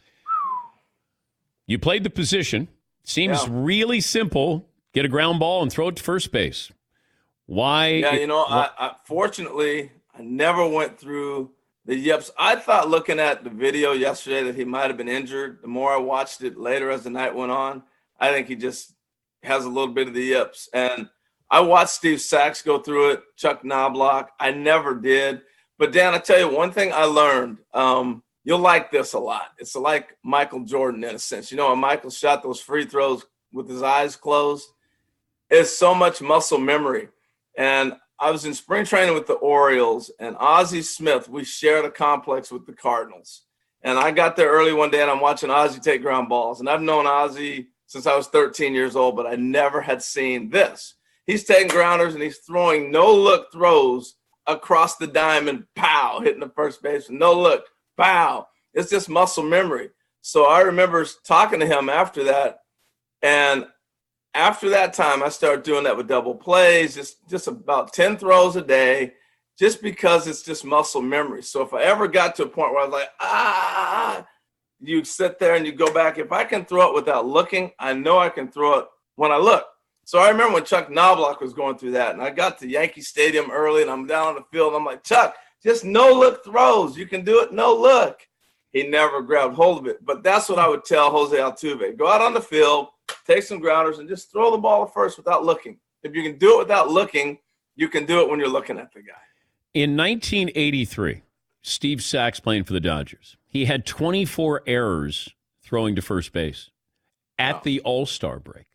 You played the position. Seems yeah. really simple. Get a ground ball and throw it to first base. Why? Yeah, you know, I, I, fortunately, I never went through the yips. I thought looking at the video yesterday that he might have been injured. The more I watched it later as the night went on, I think he just has a little bit of the yips. And I watched Steve Sachs go through it, Chuck Knobloch. I never did. But, Dan, I tell you one thing I learned. Um, you'll like this a lot. It's like Michael Jordan in a sense. You know, when Michael shot those free throws with his eyes closed, it's so much muscle memory. And I was in spring training with the Orioles, and Ozzie Smith, we shared a complex with the Cardinals. And I got there early one day, and I'm watching Ozzie take ground balls. And I've known Ozzie since I was thirteen years old, but I never had seen this. He's taking grounders, and he's throwing no-look throws across the diamond, pow, hitting the first baseman. No look, pow. It's just muscle memory. So I remember talking to him after that, and after that time, I started doing that with double plays, just, just about ten throws a day, just because it's just muscle memory. So if I ever got to a point where I was like, ah, you sit there and you go back. If I can throw it without looking, I know I can throw it when I look. So I remember when Chuck Knobloch was going through that, and I got to Yankee Stadium early, and I'm down on the field. And I'm like, Chuck, just no-look throws. You can do it no look. He never grabbed hold of it. But that's what I would tell Jose Altuve. Go out on the field, take some grounders, and just throw the ball at first without looking. If you can do it without looking, you can do it when you're looking at the guy. In nineteen eighty-three, Steve Sachs playing for the Dodgers. He had twenty-four errors throwing to first base at wow. the All-Star break.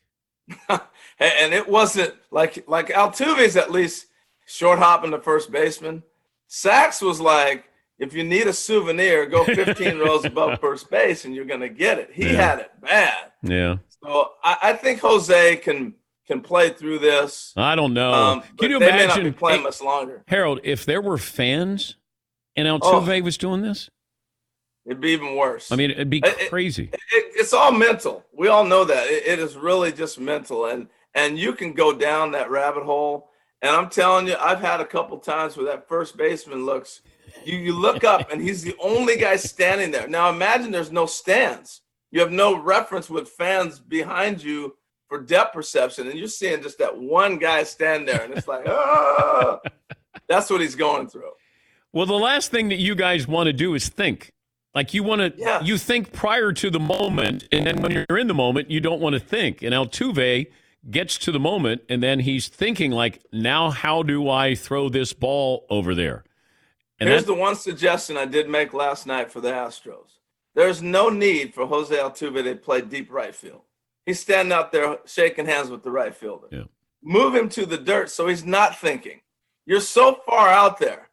And it wasn't like like Altuve's at least short hopping to first baseman. Sachs was like, if you need a souvenir, go fifteen rows above first base and you're going to get it. He yeah. had it bad. Yeah. So I, I think Jose can can play through this. I don't know. Um, can you they imagine may not be playing much longer? Harold, if there were fans and Altuve oh, was doing this? It'd be even worse. I mean, it'd be crazy. It, it, it's all mental. We all know that. It, it is really just mental. And and you can go down that rabbit hole. And I'm telling you, I've had a couple times where that first baseman looks, you, you look up and he's the only guy standing there. Now imagine there's no stands. You have no reference with fans behind you for depth perception. And you're seeing just that one guy stand there. And it's like, ah, that's what he's going through. Well, the last thing that you guys want to do is think. Like you want to, yeah. you think prior to the moment, and then when you're in the moment, you don't want to think. And Altuve gets to the moment, and then he's thinking like, now how do I throw this ball over there? And here's that, the one suggestion I did make last night for the Astros. There's no need for Jose Altuve to play deep right field. He's standing out there shaking hands with the right fielder. Yeah. Move him to the dirt so he's not thinking. You're so far out there.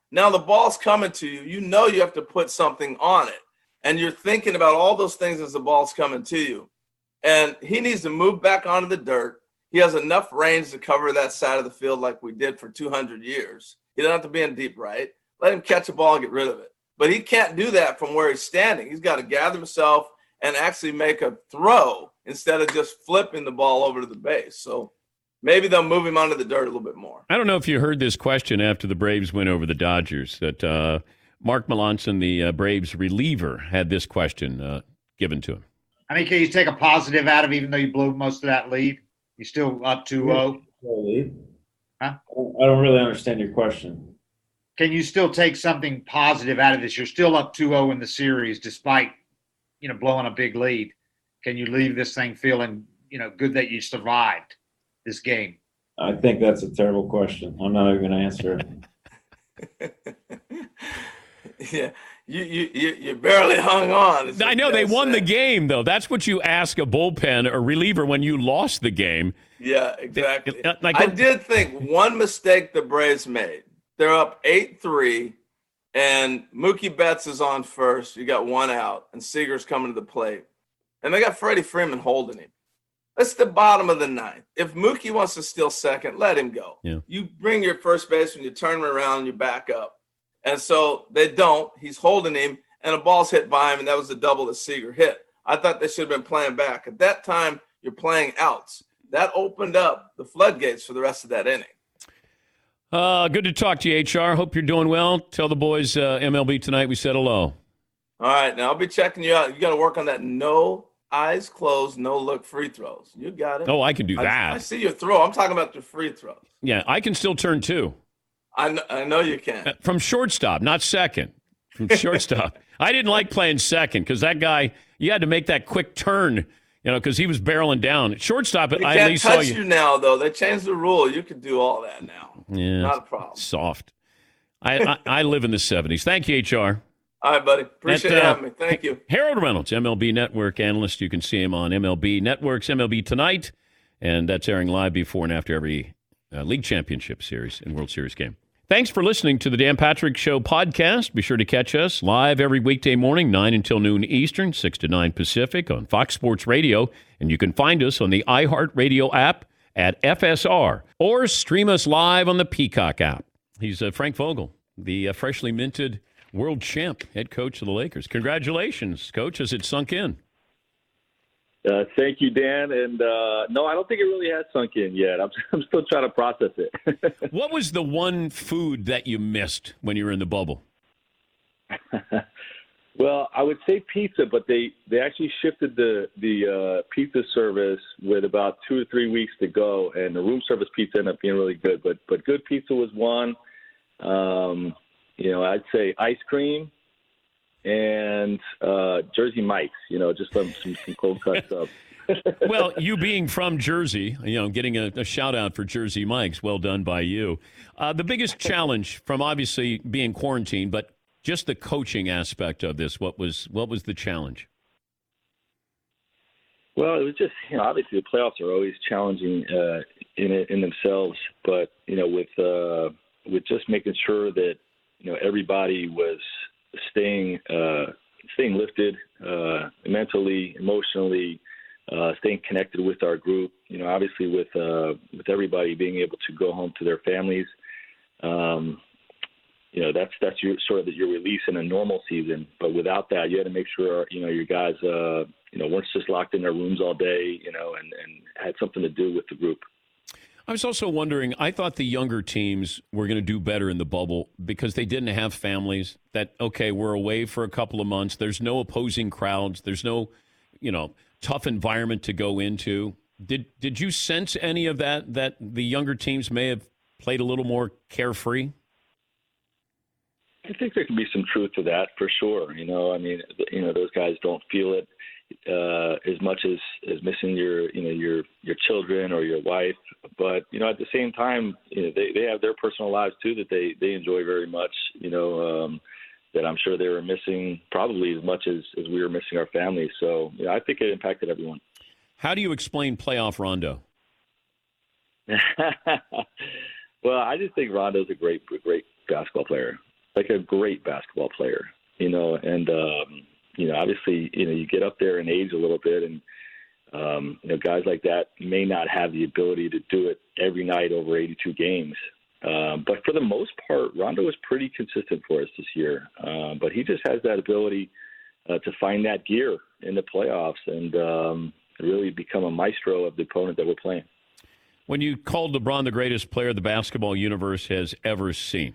Now the ball's coming to you. You know you have to put something on it. And you're thinking about all those things as the ball's coming to you. And he needs to move back onto the dirt. He has enough range to cover that side of the field like we did for two hundred years. He doesn't have to be in deep right. Let him catch a ball and get rid of it. But he can't do that from where he's standing. He's got to gather himself and actually make a throw instead of just flipping the ball over to the base. So maybe they'll move him onto the dirt a little bit more. I don't know if you heard this question after the Braves went over the Dodgers, that uh, Mark Melanson, the uh, Braves reliever, had this question uh, given to him. I mean, can you take a positive out of even though you blew most of that lead? You still up two oh? Huh? I don't really understand your question. Can you still take something positive out of this? You're still up two oh in the series despite, you know, blowing a big lead. Can you leave this thing feeling, you know, good that you survived this game? I think that's a terrible question. I'm not even going to answer it. Yeah, you, you you you barely hung on. I know they won the game, though. That's what you ask a bullpen or reliever when you lost the game. Yeah, exactly. They, like, I did think one mistake the Braves made. They're up eight three, and Mookie Betts is on first. You got one out, and Seager's coming to the plate. And they got Freddie Freeman holding him. That's the bottom of the ninth. If Mookie wants to steal second, let him go. Yeah. You bring your first baseman, you turn him around, and you back up. And so they don't. He's holding him, and a ball's hit by him, and that was the double that Seager hit. I thought they should have been playing back. At that time, you're playing outs. That opened up the floodgates for the rest of that inning. Uh, good to talk to you, H R. Hope you're doing well. Tell the boys uh, M L B Tonight we said hello. All right, now I'll be checking you out. You got to work on that no eyes closed, no look free throws. You got it. Oh, I can do that. I, I see your throw. I'm talking about the free throws. Yeah, I can still turn two. I know, I know you can. Uh, from shortstop, not second. From shortstop. I didn't like playing second because that guy, you had to make that quick turn, you know, because he was barreling down. At shortstop, They I can't at least touch saw you. you now, though. They changed the rule. You can do all that now. Yeah, not a problem. Soft. I, I, I live in the seventies. Thank you, H R. All right, buddy. Appreciate That, uh, having me. Thank you. Harold Reynolds, M L B Network analyst. You can see him on M L B Network's M L B Tonight, and that's airing live before and after every uh, League Championship Series and World Series game. Thanks for listening to the Dan Patrick Show podcast. Be sure to catch us live every weekday morning, nine until noon Eastern, six to nine Pacific on Fox Sports Radio. And you can find us on the iHeartRadio app at F S R or stream us live on the Peacock app. He's uh, Frank Vogel, the uh, freshly minted world champ, head coach of the Lakers. Congratulations, Coach. Has it sunk in? Uh, thank you, Dan. And uh, no, I don't think it really has sunk in yet. I'm, I'm still trying to process it. What was the one food that you missed when you were in the bubble? Well, I would say pizza, but they, they actually shifted the the uh, pizza service with about two or three weeks to go, and the room service pizza ended up being really good. But but good pizza was one. Um, you know, I'd say ice cream and uh, Jersey Mike's. You know, just some some, some cold cut stuff. Well, you being from Jersey, you know, getting a, a shout out for Jersey Mike's. Well done by you. Uh, the biggest challenge from obviously being quarantined, but just the coaching aspect of this, what was what was the challenge? Well, it was just, you know, obviously the playoffs are always challenging uh, in in themselves, but you know, with uh, with just making sure that you know everybody was staying uh, staying lifted uh, mentally, emotionally, uh, staying connected with our group. You know, obviously with uh, with everybody being able to go home to their families. Um, You know, that's that's your sort of that your release in a normal season. But without that, you had to make sure, you know, your guys, uh, you know, weren't just locked in their rooms all day, you know, and, and had something to do with the group. I was also wondering, I thought the younger teams were going to do better in the bubble because they didn't have families that, okay, we're away for a couple of months. There's no opposing crowds. There's no, you know, tough environment to go into. Did did you sense any of that, that the younger teams may have played a little more carefree? I think there can be some truth to that for sure. You know, I mean, you know, those guys don't feel it uh, as much as, as missing your, you know, your, your children or your wife. But, you know, at the same time, you know, they, they have their personal lives too that they, they enjoy very much, you know, um, that I'm sure they were missing probably as much as, as we were missing our families. So, you know, I think it impacted everyone. How do you explain playoff Rondo? Well, I just think Rondo's a great, great basketball player. like a great basketball player, you know, and, um, you know, obviously, you know, you get up there in age a little bit, and, um, you know, guys like that may not have the ability to do it every night over eighty-two games. Um, but for the most part, Rondo was pretty consistent for us this year. Um, but he just has that ability uh, to find that gear in the playoffs and um, really become a maestro of the opponent that we're playing. When you called LeBron the greatest player the basketball universe has ever seen,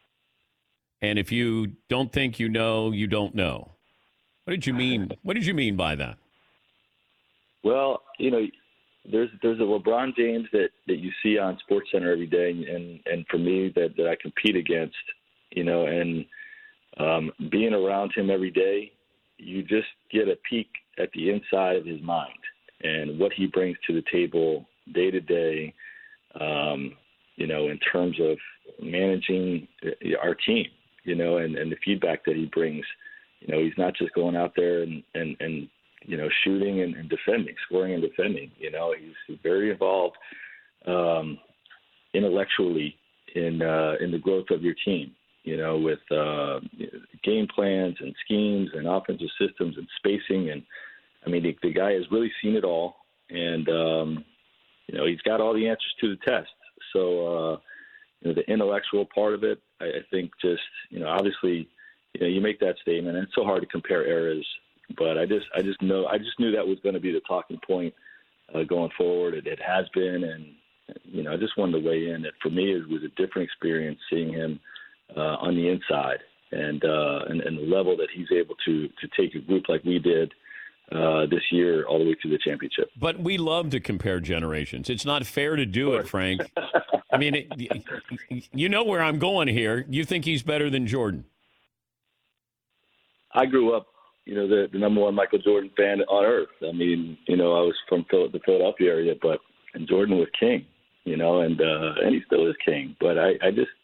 and if you don't think you know, you don't know. What did you mean? What did you mean by that? Well, you know, there's there's a LeBron James that, that you see on SportsCenter every day, and, and for me that, that I compete against, you know, and um, being around him every day, you just get a peek at the inside of his mind and what he brings to the table day to day, um, you know, in terms of managing our team, you know, and, and the feedback that he brings. You know, he's not just going out there and, and, and you know, shooting and, and defending, scoring and defending. You know, he's very involved um, intellectually in uh, in the growth of your team, you know, with uh, game plans and schemes and offensive systems and spacing. And, I mean, the, the guy has really seen it all. And, um, you know, he's got all the answers to the test. So, uh, you know, the intellectual part of it, I, I think just, you know, obviously, you know, you make that statement, and it's so hard to compare eras. But I just, I just know, I just knew that was going to be the talking point uh, going forward. It, it has been, and you know, I just wanted to weigh in. That for me, it was a different experience seeing him uh, on the inside, and, uh, and and the level that he's able to to take a group like we did uh, this year all the way to the championship. But we love to compare generations. It's not fair to do it, Frank. I mean, it, you know where I'm going here. You think he's better than Jordan? I grew up, you know, the, the number one Michael Jordan fan on earth. I mean, you know, I was from Phil- the Philadelphia area, but and Jordan was king, you know, and uh, and he still is king. But I, I just,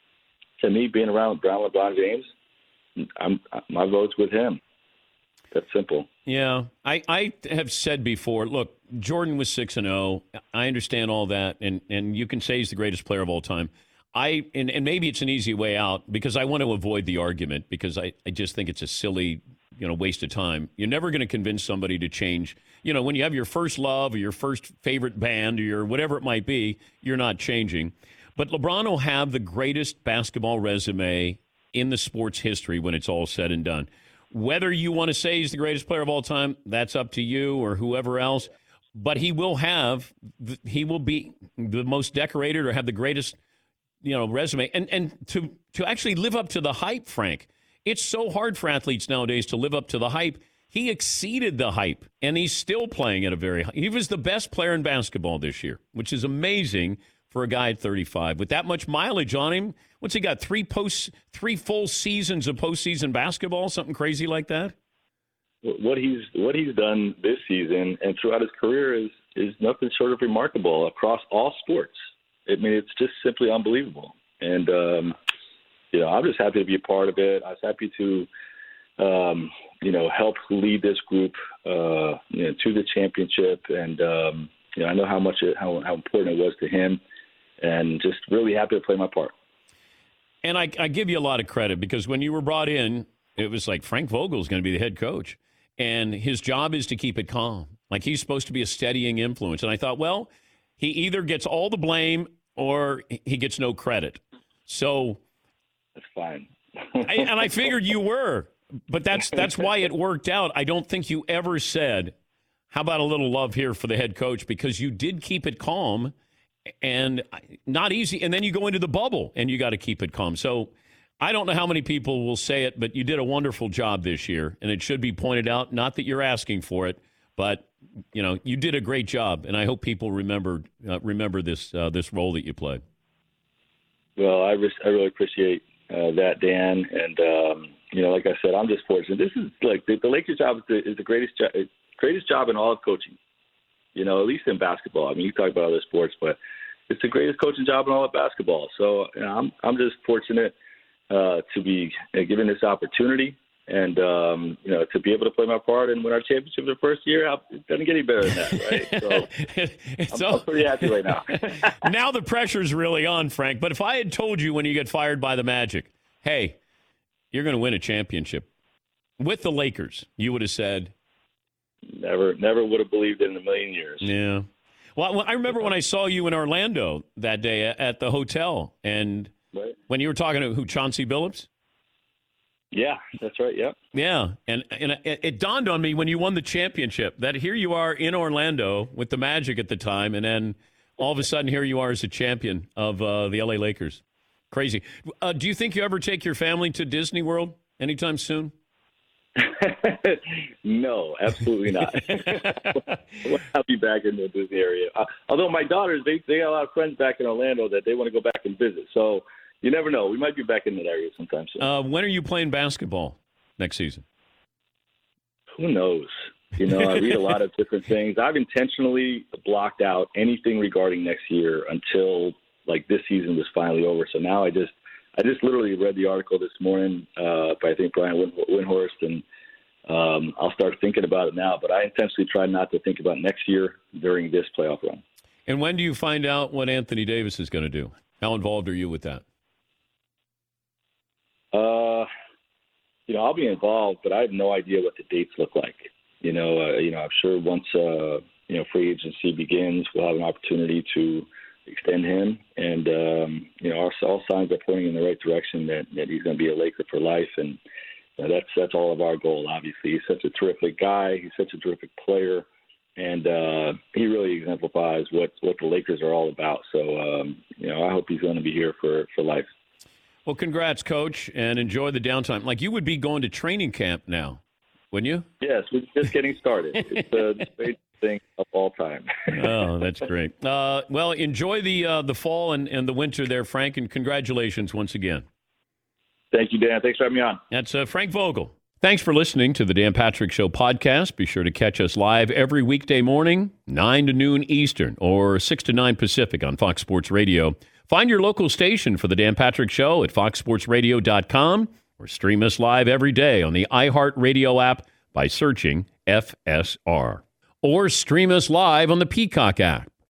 to me, being around Brown LeBron James, I'm my vote's with him. That's simple. Yeah, I, I have said before, look, Jordan was six and zero. I understand all that, and and you can say he's the greatest player of all time. I and, and maybe it's an easy way out because I want to avoid the argument because I, I just think it's a silly, you know, waste of time. You're never going to convince somebody to change. You know, when you have your first love or your first favorite band or your whatever it might be, you're not changing. But LeBron will have the greatest basketball resume in the sports history when it's all said and done. Whether you want to say he's the greatest player of all time, that's up to you or whoever else. But he will have, he will be the most decorated or have the greatest, you know, resume. And and to to actually live up to the hype, Frank, it's so hard for athletes nowadays to live up to the hype. He exceeded the hype, and he's still playing at a very high. He was the best player in basketball this year, which is amazing for a guy at thirty-five. With that much mileage on him, what's he got, three post, three full seasons of postseason basketball, something crazy like that? What he's what he's done this season and throughout his career is is nothing short of remarkable across all sports. I mean, it's just simply unbelievable. And, um, you know, I'm just happy to be a part of it. I was happy to, um, you know, help lead this group, uh, you know, to the championship. And, um, you know, I know how much it, how, how important it was to him, and just really happy to play my part. And I, I give you a lot of credit because when you were brought in, it was like Frank Vogel is going to be the head coach. And his job is to keep it calm. Like he's supposed to be a steadying influence. And I thought, well, he either gets all the blame or he gets no credit. So that's fine. I, and I figured you were, but that's that's why it worked out. I don't think you ever said, how about a little love here for the head coach? Because you did keep it calm and not easy. And then you go into the bubble and you got to keep it calm. So I don't know how many people will say it, but you did a wonderful job this year. And it should be pointed out, not that you're asking for it, but you know, you did a great job, and I hope people remember uh, remember this uh, this role that you played. Well, I, re- I really appreciate uh, that, Dan, and um, you know, like I said, I'm just fortunate. This is like the, the Lakers' job is the, is the greatest jo- greatest job in all of coaching. You know, at least in basketball. I mean, you talk about other sports, but it's the greatest coaching job in all of basketball. So you know, I'm I'm just fortunate uh, to be uh, given this opportunity. And, um, you know, to be able to play my part and win our championship the first year, it doesn't get any better than that, right? So I'm, I'm pretty happy right now. Now the pressure's really on, Frank. But if I had told you when you get fired by the Magic, hey, you're going to win a championship with the Lakers, you would have said. Never, never would have believed it in a million years. Yeah. Well, I remember when I saw you in Orlando that day at the hotel, and right. when you were talking to who, Chauncey Billups? Yeah, that's right. Yep. Yeah, and and it, it dawned on me when you won the championship that here you are in Orlando with the Magic at the time, and then all of a sudden here you are as a champion of uh, the L A Lakers. Crazy. Uh, do you think you ever take your family to Disney World anytime soon? No, absolutely not. I'll be back in the Disney area. Uh, although my daughters, they they got a lot of friends back in Orlando that they want to go back and visit. So you never know. We might be back in that area sometime soon. Uh, when are you playing basketball next season? Who knows? You know, I read a lot of different things. I've intentionally blocked out anything regarding next year until like this season was finally over. So now I just. I just literally read the article this morning uh, by, I think, Brian Win- Windhorst, and um, I'll start thinking about it now. But I intentionally try not to think about next year during this playoff run. And when do you find out what Anthony Davis is going to do? How involved are you with that? Uh, you know, I'll be involved, but I have no idea what the dates look like. You know, uh, you know, I'm sure once uh, you know free agency begins, we'll have an opportunity to extend him, and um, you know, our all signs are pointing in the right direction that, that he's going to be a Laker for life, and you know, that's that's all of our goal. Obviously, he's such a terrific guy, he's such a terrific player, and uh, he really exemplifies what, what the Lakers are all about. So, um, you know, I hope he's going to be here for, for life. Well, congrats, Coach, and enjoy the downtime. Like you would be going to training camp now, wouldn't you? Yes, we're just getting started. It's the great thing of all time. Oh, that's great. Uh, well, enjoy the uh, the fall and, and the winter there, Frank, and congratulations once again. Thank you, Dan. Thanks for having me on. That's uh, Frank Vogel. Thanks for listening to the Dan Patrick Show podcast. Be sure to catch us live every weekday morning, nine to noon Eastern or six to nine Pacific on Fox Sports Radio. Find your local station for the Dan Patrick Show at fox sports radio dot com or stream us live every day on the iHeartRadio app by searching F S R. Or stream us live on the Peacock app.